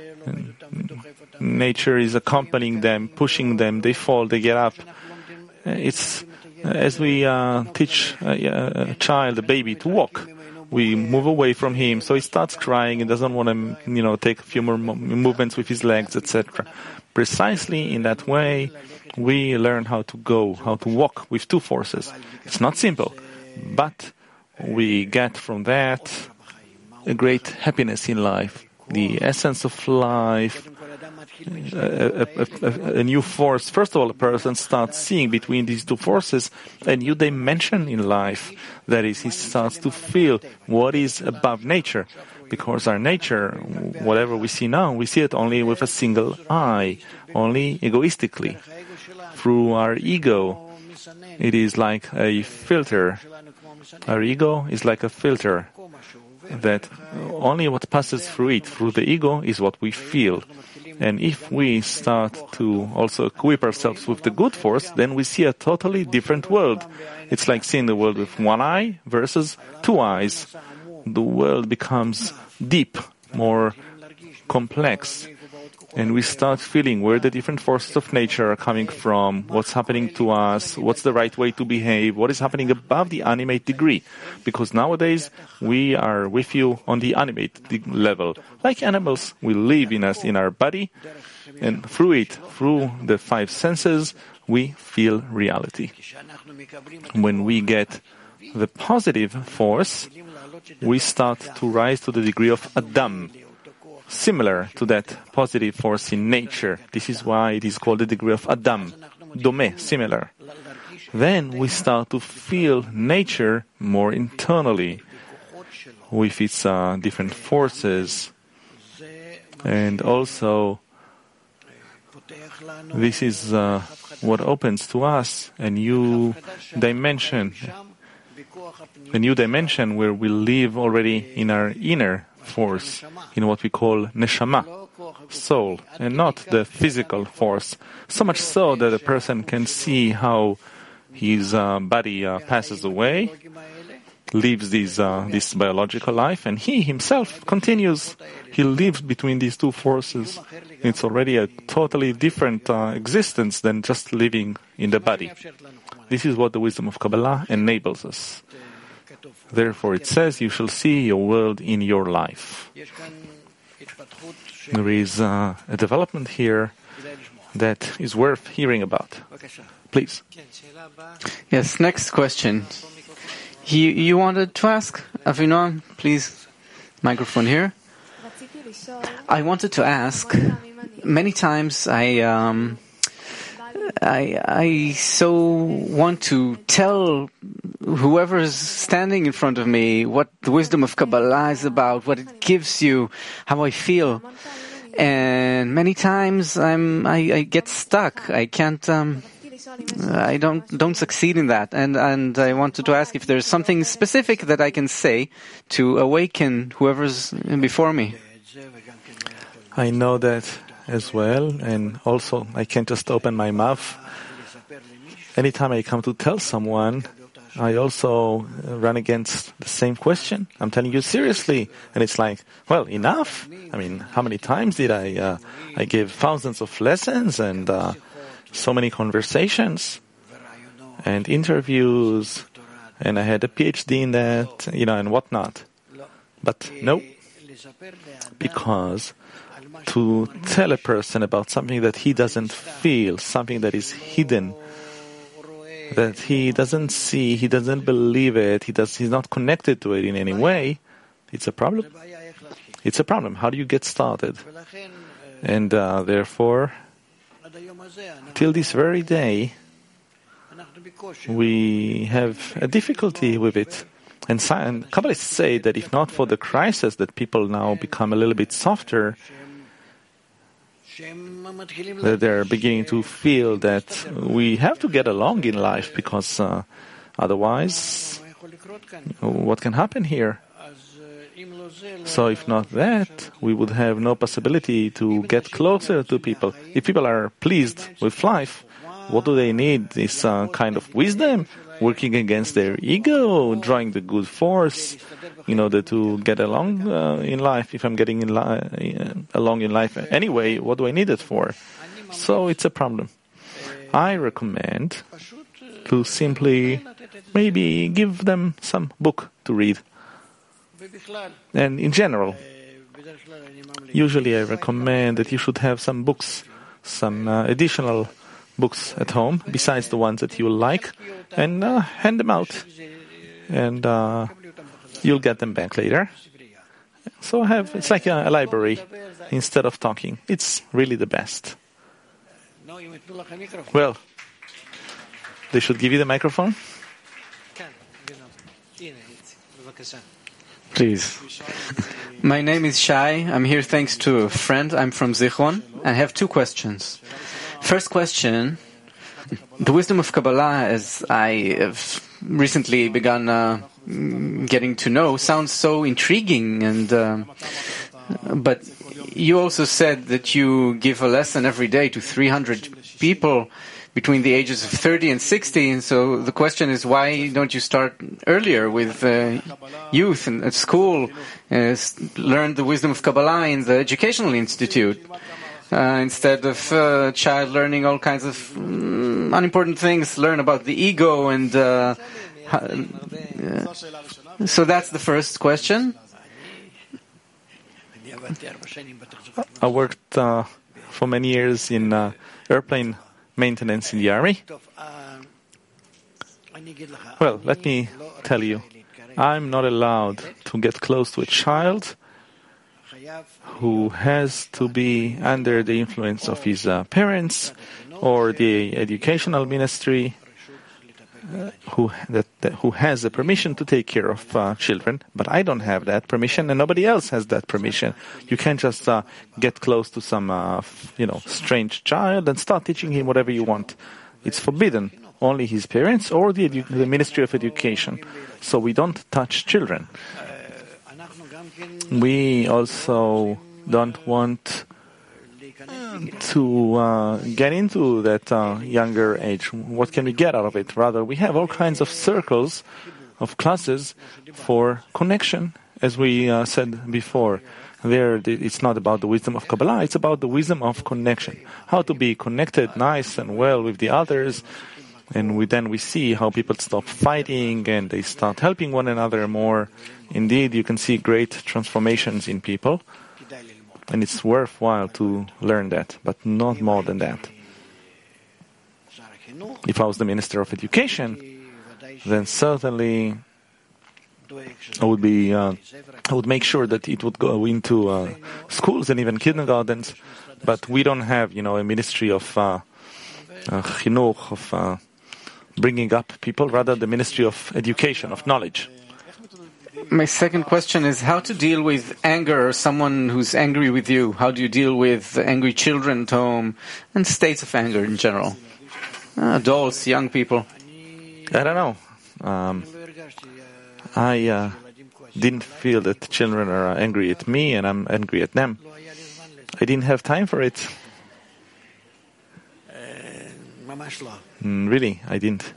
Speaker 2: Nature is accompanying them, pushing them. They fall, they get up. It's as we teach a child, a baby, to walk. We move away from him, so he starts crying and doesn't want to, take a few more movements with his legs, etc. Precisely in that way, we learn how to go, how to walk with two forces. It's not simple, but we get from that a great happiness in life, the essence of life, a new force. First of all, a person starts seeing between these two forces a new dimension in life. That is, he starts to feel what is above nature. Because our nature, whatever we see now, we see it only with a single eye, only egoistically. Through our ego, it is like a filter. Our ego is like a filter that only what passes through it, through the ego, is what we feel. And if we start to also equip ourselves with the good force, then we see a totally different world. It's like seeing the world with one eye versus two eyes. The world becomes deep, more complex. And we start feeling where the different forces of nature are coming from, what's happening to us, what's the right way to behave, what is happening above the animate degree. Because nowadays, we are with you on the animate level. Like animals, we live in us, in our body, and through it, through the five senses, we feel reality. When we get the positive force, we start to rise to the degree of Adam, similar to that positive force in nature. This is why it is called the degree of Adam, Dome, similar. Then we start to feel nature more internally, with its different forces. And also, this is what opens to us a new dimension where we live already in our inner force, in what we call neshama, soul, and not the physical force. So much so that a person can see how his body passes away, lives this biological life, and he himself continues. He lives between these two forces. It's already a totally different existence than just living in the body. This is what the wisdom of Kabbalah enables us. Therefore, it says, you shall see your world in your life. There is a development here that is worth hearing about. Please.
Speaker 5: Yes, next question. You wanted to ask? Avinoam, please. Microphone here. I wanted to ask, many times I so want to tell whoever is standing in front of me what the wisdom of Kabbalah is about, what it gives you, how I feel. And many times I get stuck. I can't, I don't succeed in that. And I wanted to ask if there's something specific that I can say to awaken whoever's before me.
Speaker 2: I know that as well, and also I can't just open my mouth. Anytime I come to tell someone, I also run against the same question. I'm telling you seriously. And it's like, well, enough. I mean, how many times did I gave thousands of lessons and so many conversations and interviews, and I had a PhD in that, and whatnot. But no, because to tell a person about something that he doesn't feel, something that is hidden, that he doesn't see, he doesn't believe it, he's not connected to it in any way, it's a problem. It's a problem. How do you get started? And therefore, till this very day, we have a difficulty with it. And Kabbalists say that if not for the crisis, that people now become a little bit softer, that they're beginning to feel that we have to get along in life, because otherwise, what can happen here? So if not that, we would have no possibility to get closer to people. If people are pleased with life, what do they need? This kind of wisdom? Working against their ego, drawing the good force in order to get along in life. If I'm getting along in life anyway, what do I need it for? So it's a problem. I recommend to simply maybe give them some book to read. And in general, usually I recommend that you should have some books, some additional books at home, besides the ones that you like, and hand them out. And you'll get them back later. So it's like a library instead of talking. It's really the best. Well, they should give you the microphone.
Speaker 5: Please. My name is Shai. I'm here thanks to a friend. I'm from Zichron. I have two questions. First question, the wisdom of Kabbalah, as I have recently begun getting to know, sounds so intriguing, and but you also said that you give a lesson every day to 300 people between the ages of 30 and 60, and so the question is, why don't you start earlier with youth and at school, learn the wisdom of Kabbalah in the educational institute, instead of a child learning all kinds of unimportant things, learn about the ego, and so that's the first question.
Speaker 2: I worked for many years in airplane maintenance in the army. Well, let me tell you, I'm not allowed to get close to a child who has to be under the influence of his parents or the educational ministry who has the permission to take care of children, but I don't have that permission, and nobody else has that permission. You can't just get close to some, strange child and start teaching him whatever you want. It's forbidden. Only his parents or the Ministry of Education. So we don't touch children. We also don't want to get into that younger age. What can we get out of it? Rather, we have all kinds of circles of classes for connection, as we said before. There, it's not about the wisdom of Kabbalah, it's about the wisdom of connection. How to be connected nice and well with the others. And then we see how people stop fighting and they start helping one another more. Indeed, you can see great transformations in people. And it's worthwhile to learn that, but not more than that. If I was the Minister of Education, then certainly I would make sure that it would go into schools and even kindergartens. But we don't have, a ministry of chinuch, of bringing up people, rather the Ministry of Education, of knowledge.
Speaker 5: My second question is how to deal with anger or someone who's angry with you. How do you deal with angry children at home and states of anger in general? Adults, young people.
Speaker 2: I don't know. I didn't feel that children are angry at me and I'm angry at them. I didn't have time for it. Really, I didn't.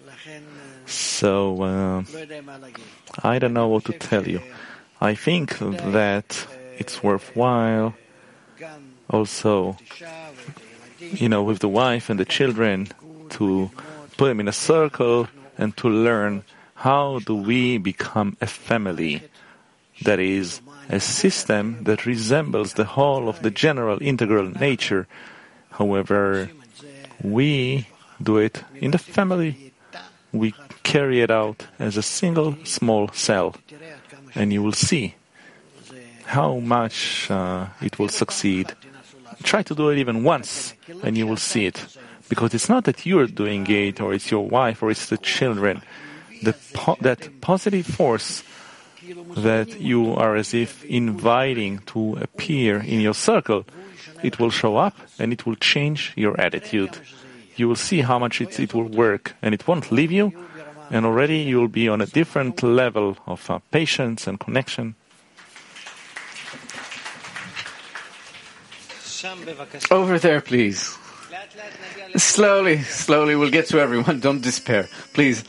Speaker 2: So, I don't know what to tell you. I think that it's worthwhile also, with the wife and the children to put them in a circle and to learn how do we become a family that is a system that resembles the whole of the general integral nature. However, we do it in the family. We carry it out as a single small cell, and you will see how much it will succeed. Try to do it even once, and you will see it. Because it's not that you're doing it, or it's your wife, or it's the children. That positive force that you are as if inviting to appear in your circle, it will show up, and it will change your attitude. You will see how much it will work, and it won't leave you, and already you will be on a different level of patience and connection.
Speaker 5: Over there, please. Slowly, we'll get to everyone. Don't despair, please.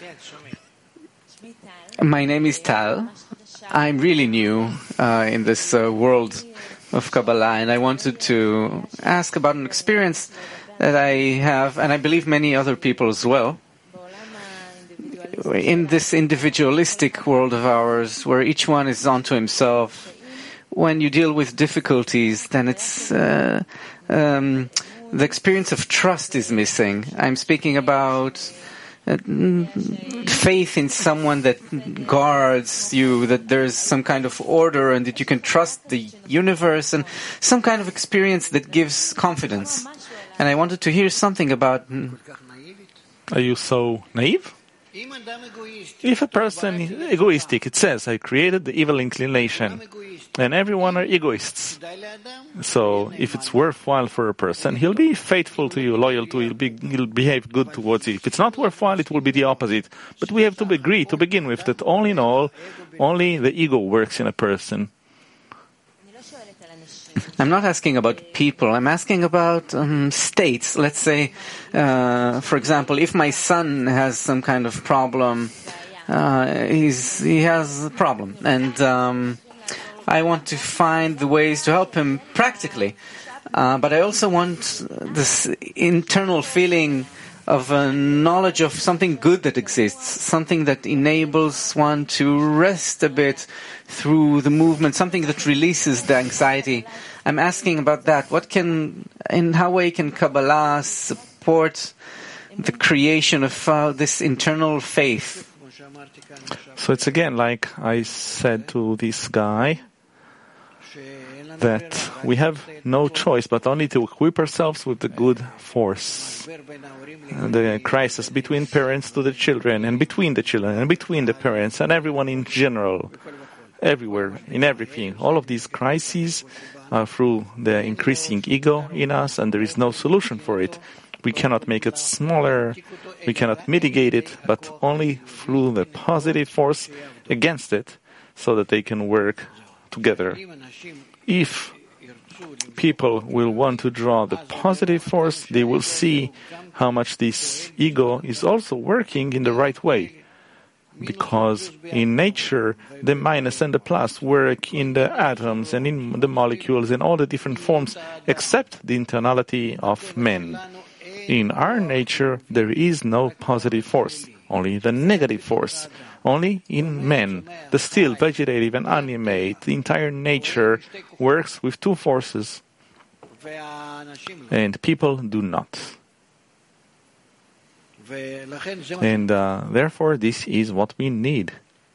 Speaker 5: My name is Tal. I'm really new in this world of Kabbalah, and I wanted to ask about an experience that I have, and I believe many other people as well, in this individualistic world of ours, where each one is onto himself. When you deal with difficulties, then it's the experience of trust is missing. I'm speaking about faith in someone that guards you, that there's some kind of order and that you can trust the universe, and some kind of experience that gives confidence. And I wanted to hear something about...
Speaker 2: Are you so naive? If a person is egoistic, it says, I created the evil inclination, and everyone are egoists. So if it's worthwhile for a person, he'll be faithful to you, loyal to you, he'll behave good towards you. If it's not worthwhile, it will be the opposite. But we have to agree to begin with that all in all, only the ego works in a person.
Speaker 5: I'm not asking about people, I'm asking about states. Let's say, for example, if my son has some kind of problem, he has a problem, and I want to find the ways to help him practically. But I also want this internal feeling of a knowledge of something good that exists, something that enables one to rest a bit through the movement, something that releases the anxiety. I'm asking about that. In how way can Kabbalah support the creation of this internal faith?
Speaker 2: So it's again like I said to this guy, that we have no choice but only to equip ourselves with the good force. The crisis between parents to the children, and between the children, and between the parents, and everyone in general, everywhere, in everything. All of these crises are through the increasing ego in us, and there is no solution for it. We cannot make it smaller, we cannot mitigate it, but only through the positive force against it, so that they can work together. If people will want to draw the positive force, they will see how much this ego is also working in the right way. Because in nature, the minus and the plus work in the atoms and in the molecules and all the different forms, except the internality of men. In our nature, there is no positive force, only the negative force. Only in men, the still, vegetative and animate, the entire nature works with two forces. And people do not. And therefore, this is what we need.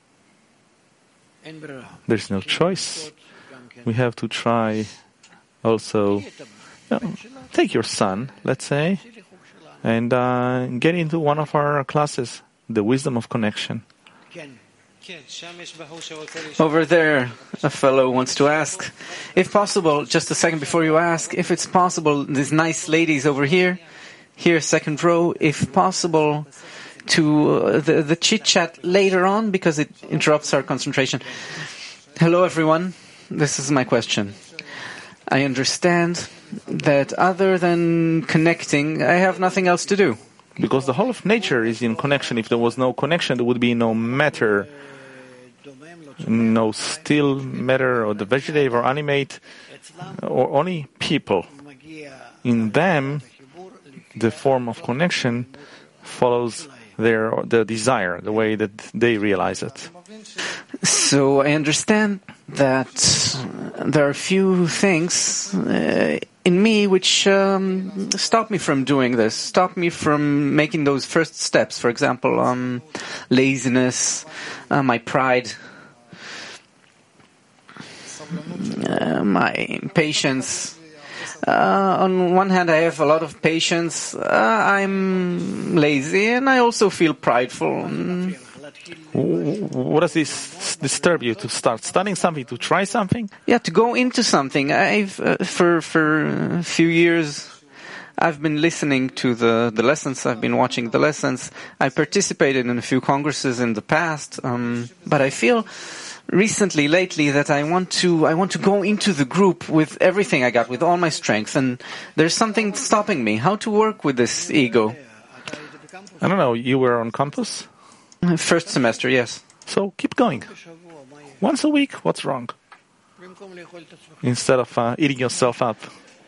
Speaker 2: There's no choice. We have to try also, take your son, let's say, and get into one of our classes, the wisdom of connection.
Speaker 5: Over there, a fellow wants to ask, if possible, just a second before you ask, if it's possible, these nice ladies over here, second row, if possible, to the chit-chat later on, because it interrupts our concentration. Hello, everyone. This is my question. I understand that other than connecting, I have nothing else to do.
Speaker 2: Because the whole of nature is in connection. If there was no connection, there would be no matter, no still matter, or the vegetative or animate, or only people. In them, the form of connection follows their desire, the way that they realize it.
Speaker 5: So I understand that there are a few things in me which stop me from doing this, stop me from making those first steps. For example, laziness, my pride, my impatience. On one hand, I have a lot of patience. I'm lazy, and I also feel prideful.
Speaker 2: What does this disturb you? To start studying something, to try something?
Speaker 5: Yeah, to go into something. I've for a few years, I've been listening to the lessons. I've been watching the lessons. I participated in a few congresses in the past, but I feel lately, that I want to go into the group with everything I got, with all my strength, and there's something stopping me. How to work with this ego?
Speaker 2: I don't know. You were on campus?
Speaker 5: First semester, yes.
Speaker 2: So keep going. Once a week, what's wrong? Instead of eating yourself up.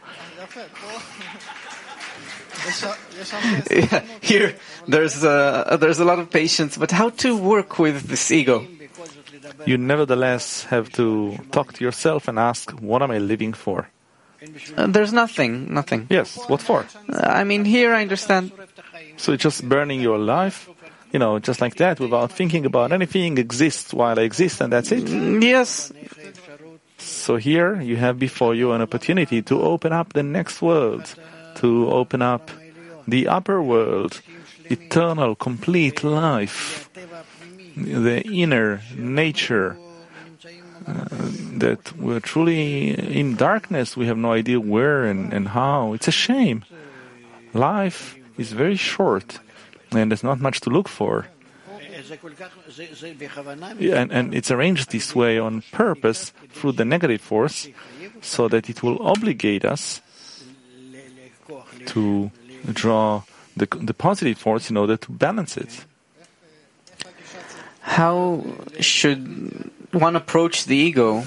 Speaker 5: Yeah, here, there's a lot of patience, but how to work with this ego?
Speaker 2: You nevertheless have to talk to yourself and ask, what am I living for?
Speaker 5: There's nothing.
Speaker 2: Yes, what for?
Speaker 5: I mean, here I understand.
Speaker 2: So it's just burning your life? just like that, without thinking about anything, exists while I exist, and that's it.
Speaker 5: Yes.
Speaker 2: So here you have before you an opportunity to open up the next world, to open up the upper world, eternal, complete life, the inner nature, that we're truly in darkness. We have no idea where and how. It's a shame. Life is very short, and there's not much to look for. And it's arranged this way on purpose through the negative force, so that it will obligate us to draw the positive force in order to balance it.
Speaker 5: How should one approach the ego?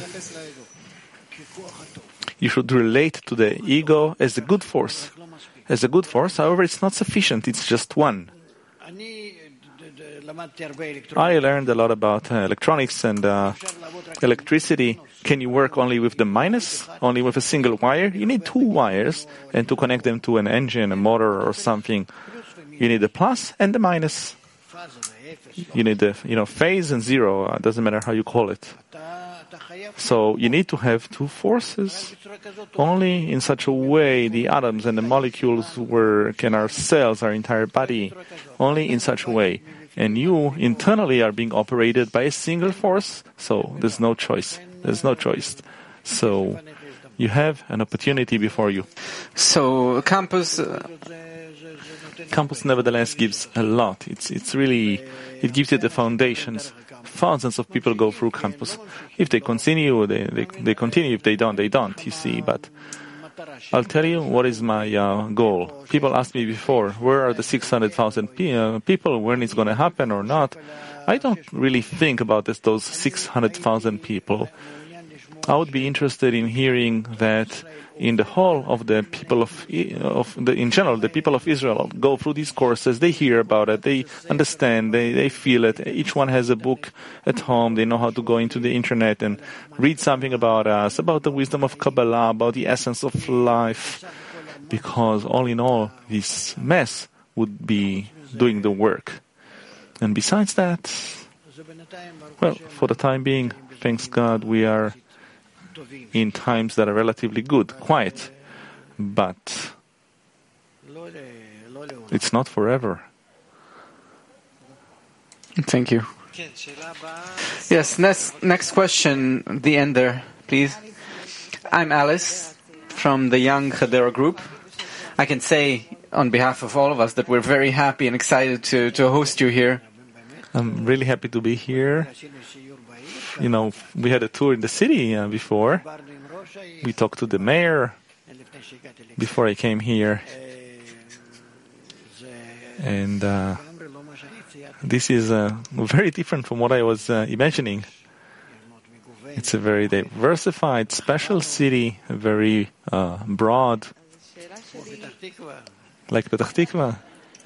Speaker 2: You should relate to the ego as a good force. As a good force, however, it's not sufficient, it's just one. I learned a lot about electronics and electricity. Can you work only with the minus, only with a single wire? You need two wires, and to connect them to an engine, a motor, or something, you need the plus and the minus. You need the phase and zero. It doesn't matter how you call it. So you need to have two forces. Only in such a way the atoms and the molecules work, and our cells, our entire body. Only in such a way. And you internally are being operated by a single force, so there's no choice. There's no choice. So you have an opportunity before you.
Speaker 5: So campus
Speaker 2: nevertheless gives a lot. It gives you the foundations. Thousands of people go through campus. If they continue, they continue. If they don't, they don't, you see. But I'll tell you what is my goal. People asked me before, where are the 600,000 people, when it's going to happen or not. I don't really think about those 600,000 people. I would be interested in hearing that in the whole of the people in general, the people of Israel go through these courses, they hear about it, they understand, they feel it. Each one has a book at home, they know how to go into the internet and read something about us, about the wisdom of Kabbalah, about the essence of life. Because all in all, this mess would be doing the work. And besides that, well, for the time being, thanks God, we are in times that are relatively good, quiet, but it's not forever.
Speaker 5: Thank you. Yes, next question, the end there, please. I'm Alice from the Young Hadera group. I can say on behalf of all of us that we're very happy and excited to host you here.
Speaker 2: I'm really happy to be here. We had a tour in the city before. We talked to the mayor before I came here. And this is very different from what I was imagining. It's a very diversified, special city, very broad. Like Petach Tikva.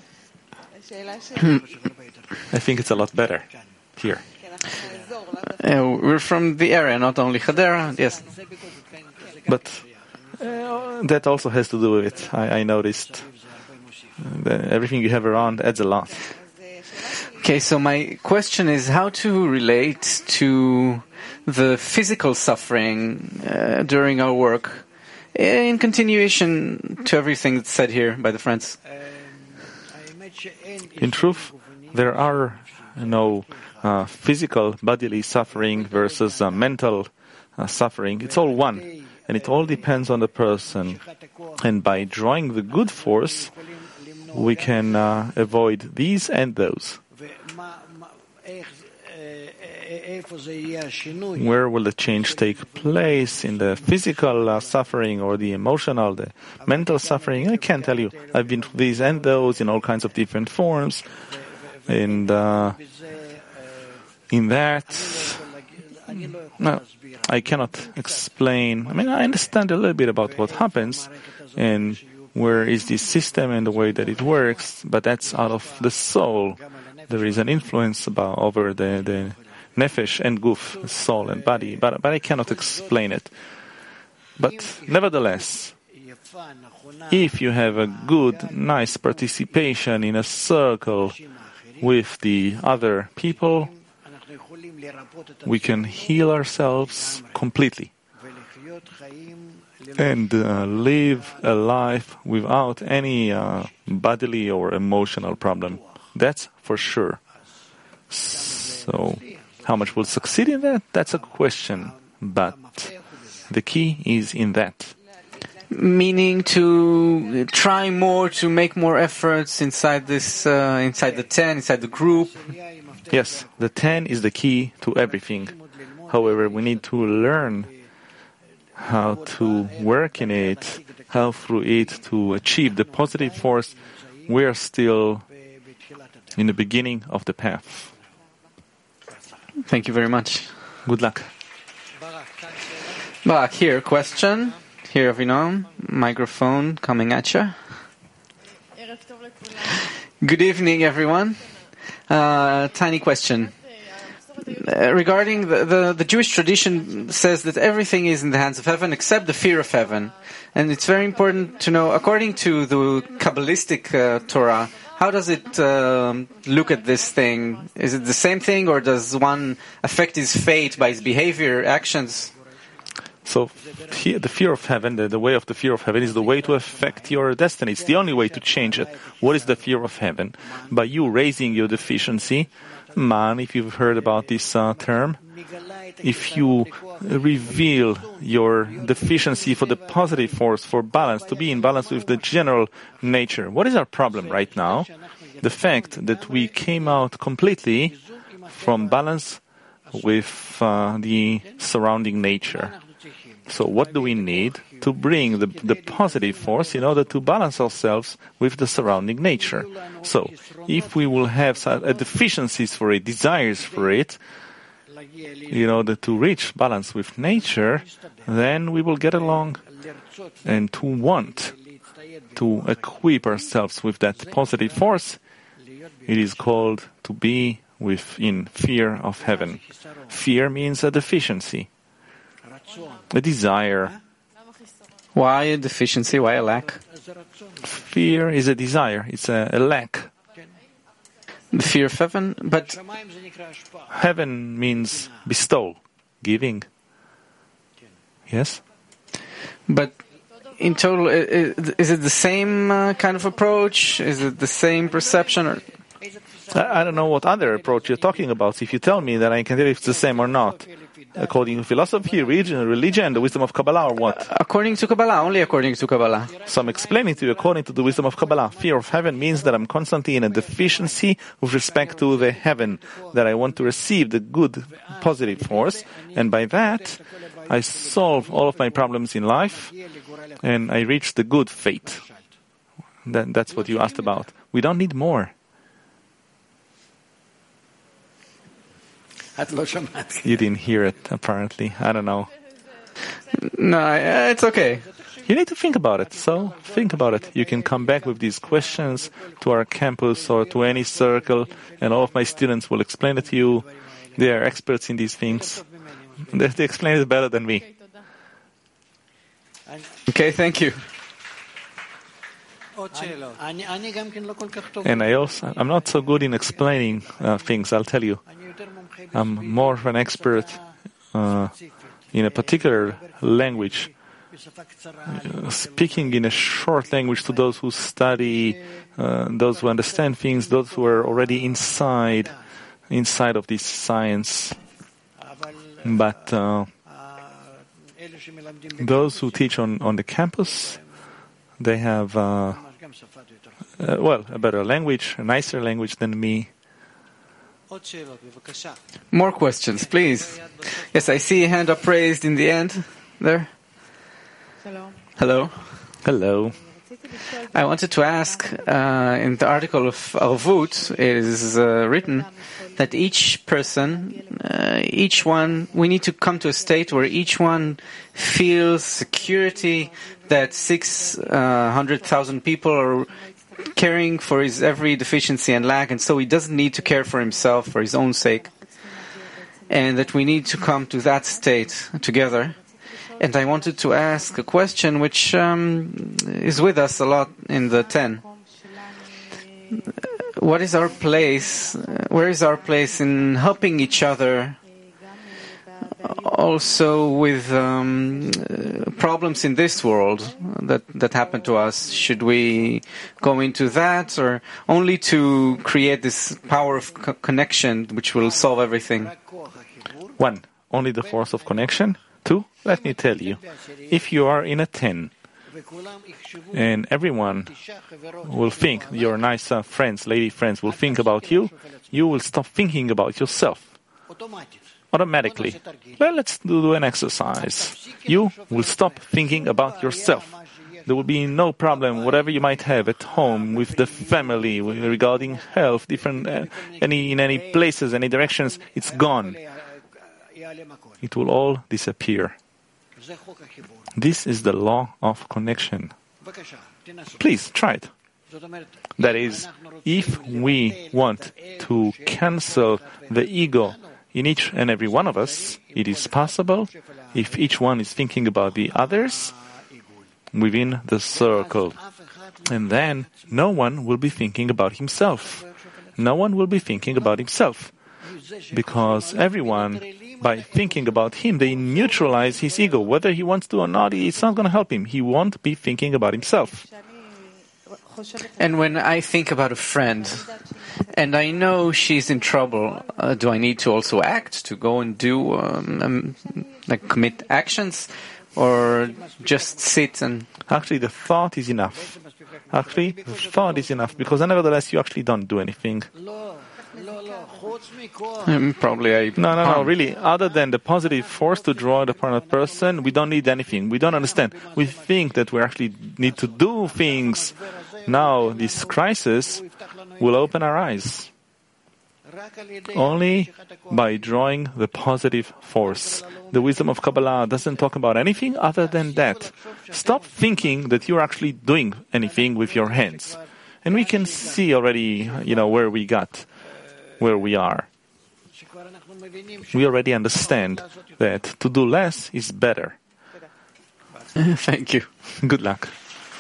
Speaker 2: I think it's a lot better here.
Speaker 5: We're from the area, not only Hadera, yes.
Speaker 2: But that also has to do with it. I noticed everything you have around adds a lot.
Speaker 5: Okay, so my question is how to relate to the physical suffering during our work in continuation to everything that's said here by the friends.
Speaker 2: In truth, there are no physical bodily suffering versus mental suffering. It's all one, and it all depends on the person. And by drawing the good force, we can avoid these and those. Where will the change take place? In the physical suffering or the emotional, the mental suffering? I can't tell you. I've been through these and those in all kinds of different forms. And in that, no, I cannot explain. I mean, I understand a little bit about what happens and where is this system and the way that it works, but that's out of the soul. There is an influence over the nefesh and guf, soul and body, but I cannot explain it. But nevertheless, if you have a good, nice participation in a circle with the other people, we can heal ourselves completely and live a life without any bodily or emotional problem. That's for sure. So, how much we'll succeed in that? That's a question. But the key is in that.
Speaker 5: Meaning to try more, to make more efforts inside this, inside the 10, inside the group.
Speaker 2: Yes, the 10 is the key to everything. However, we need to learn how to work in it, how through it to achieve the positive force. We are still in the beginning of the path.
Speaker 5: Thank you very much.
Speaker 2: Good luck.
Speaker 5: Barak, here, question. Here, Avinom, microphone coming at you. Good evening, everyone. Tiny question. Regarding the Jewish tradition says that everything is in the hands of heaven except the fear of heaven. And it's very important to know, according to the Kabbalistic Torah, how does it look at this thing? Is it the same thing, or does one affect his fate by his behavior, actions?
Speaker 2: So the fear of heaven, the way of the fear of heaven is the way to affect your destiny. It's the only way to change it. What is the fear of heaven? By you raising your deficiency, man, if you've heard about this term, if you reveal your deficiency for the positive force, for balance, to be in balance with the general nature. What is our problem right now? The fact that we came out completely from balance with the surrounding nature. So what do we need to bring the positive force in order to balance ourselves with the surrounding nature? So if we will have deficiencies for it, desires for it, in order to reach balance with nature, then we will get along and to want to equip ourselves with that positive force. It is called to be within fear of heaven. Fear means a deficiency, a desire.
Speaker 5: Why a deficiency? Why a lack?
Speaker 2: Fear is a desire. It's a lack.
Speaker 5: The fear of heaven, but
Speaker 2: heaven means bestow, giving. Yes?
Speaker 5: But in total, is it the same kind of approach? Is it the same perception? Or?
Speaker 2: I don't know what other approach you're talking about. If you tell me, then I can tell if it's the same or not. According to philosophy, religion, and the wisdom of Kabbalah, or what?
Speaker 5: According to Kabbalah, only according to Kabbalah.
Speaker 2: So I'm explaining to you according to the wisdom of Kabbalah. Fear of heaven means that I'm constantly in a deficiency with respect to the heaven, that I want to receive the good, positive force, and by that, I solve all of my problems in life, and I reach the good fate. That's what you asked about. We don't need more. You didn't hear it, apparently. I don't know.
Speaker 5: No, it's okay.
Speaker 2: You need to think about it. So think about it. You can come back with these questions to our campus or to any circle, and all of my students will explain it to you. They are experts in these things. They explain it better than me.
Speaker 5: Okay, thank you.
Speaker 2: And I'm not so good in explaining things, I'll tell you. I'm more of an expert in a particular language, speaking in a short language to those who study, those who understand things, those who are already inside of this science. But those who teach on the campus, they have a better language, a nicer language than me.
Speaker 5: More questions, please. Yes, I see a hand up raised in the end there. Hello.
Speaker 2: Hello.
Speaker 5: I wanted to ask, in the article of Arvut, it is written that each person, each one, we need to come to a state where each one feels security that 600,000 people are caring for his every deficiency and lack, and so he doesn't need to care for himself for his own sake, and that we need to come to that state together. And I wanted to ask a question which is with us a lot in the 10. what is our place? Where is our place in helping each other? Also, with problems in this world that happen to us, should we go into that, or only to create this power of connection, which will solve everything?
Speaker 2: 1. Only the force of connection. 2. Let me tell you, if you are in a 10, and everyone will think, your nice friends, lady friends, will think about you, you will stop thinking about yourself. Automatically. Well, let's do an exercise. You will stop thinking about yourself. There will be no problem, whatever you might have at home, with the family, regarding health, different, in any places, any directions, it's gone. It will all disappear. This is the law of connection. Please, try it. That is, if we want to cancel the ego in each and every one of us, it is possible if each one is thinking about the others within the circle. And then no one will be thinking about himself. No one will be thinking about himself. Because everyone, by thinking about him, they neutralize his ego. Whether he wants to or not, it's not going to help him. He won't be thinking about himself.
Speaker 5: And when I think about a friend, and I know she's in trouble, do I need to also act, to go and do, commit actions, or just sit and...
Speaker 2: Actually, the thought is enough. Because nevertheless, you actually don't do anything.
Speaker 5: Probably I...
Speaker 2: No, really. Other than the positive force to draw upon a person, we don't need anything. We don't understand. We think that we actually need to do things. Now, this crisis will open our eyes. Only by drawing the positive force. The wisdom of Kabbalah doesn't talk about anything other than that. Stop thinking that you're actually doing anything with your hands. And we can see already, where we are. We already understand that to do less is better.
Speaker 5: Thank you.
Speaker 2: Good luck.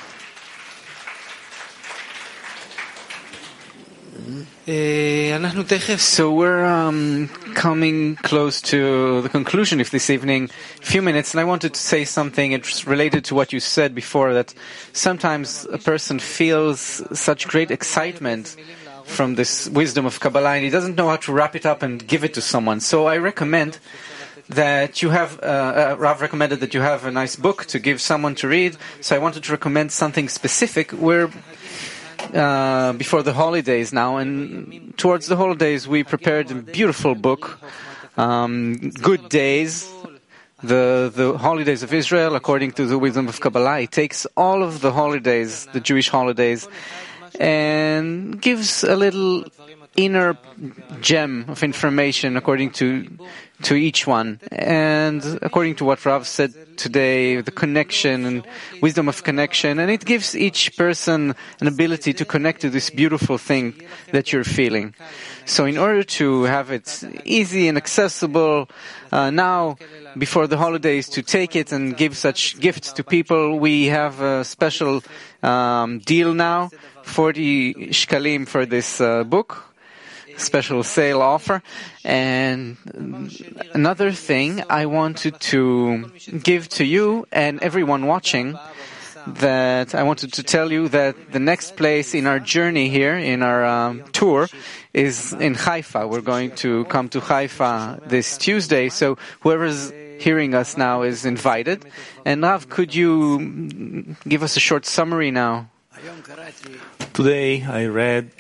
Speaker 5: So we're coming close to the conclusion of this evening. A few minutes, and I wanted to say something. It's related to what you said before, that sometimes a person feels such great excitement from this wisdom of Kabbalah, and he doesn't know how to wrap it up and give it to someone. So I recommend that you have, Rav recommended that you have a nice book to give someone to read. So I wanted to recommend something specific. We're before the holidays now, and towards the holidays we prepared a beautiful book, Good Days, the holidays of Israel according to the wisdom of Kabbalah. It takes all of the holidays, the Jewish holidays, and gives a little inner gem of information according to each one. And according to what Rav said today, the connection and wisdom of connection, and it gives each person an ability to connect to this beautiful thing that you're feeling. So in order to have it easy and accessible now, before the holidays, to take it and give such gifts to people, we have a special deal now, 40 shkalim for this book. Special sale offer. And another thing I wanted to give to you and everyone watching, that I wanted to tell you that the next place in our journey here, in our tour, is in Haifa. We're going to come to Haifa this Tuesday, so whoever's hearing us now is invited. And Rav, could you give us a short summary now?
Speaker 2: Today I read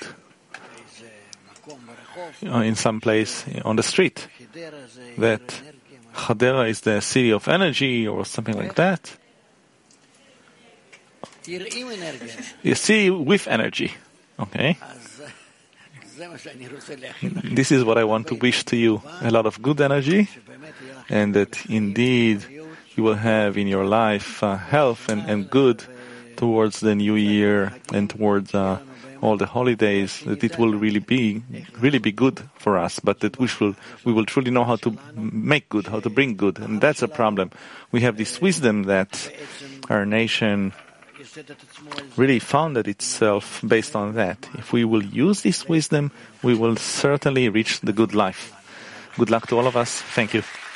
Speaker 2: in some place on the street that Hadera is the city of energy or something like that. You see, with energy. Okay? This is what I want to wish to you. A lot of good energy, and that indeed you will have in your life health and good towards the new year and towards all the holidays, that it will really be good for us, but that we will truly know how to make good, how to bring good, and that's a problem. We have this wisdom that our nation really founded itself based on that. If we will use this wisdom, we will certainly reach the good life. Good luck to all of us. Thank you.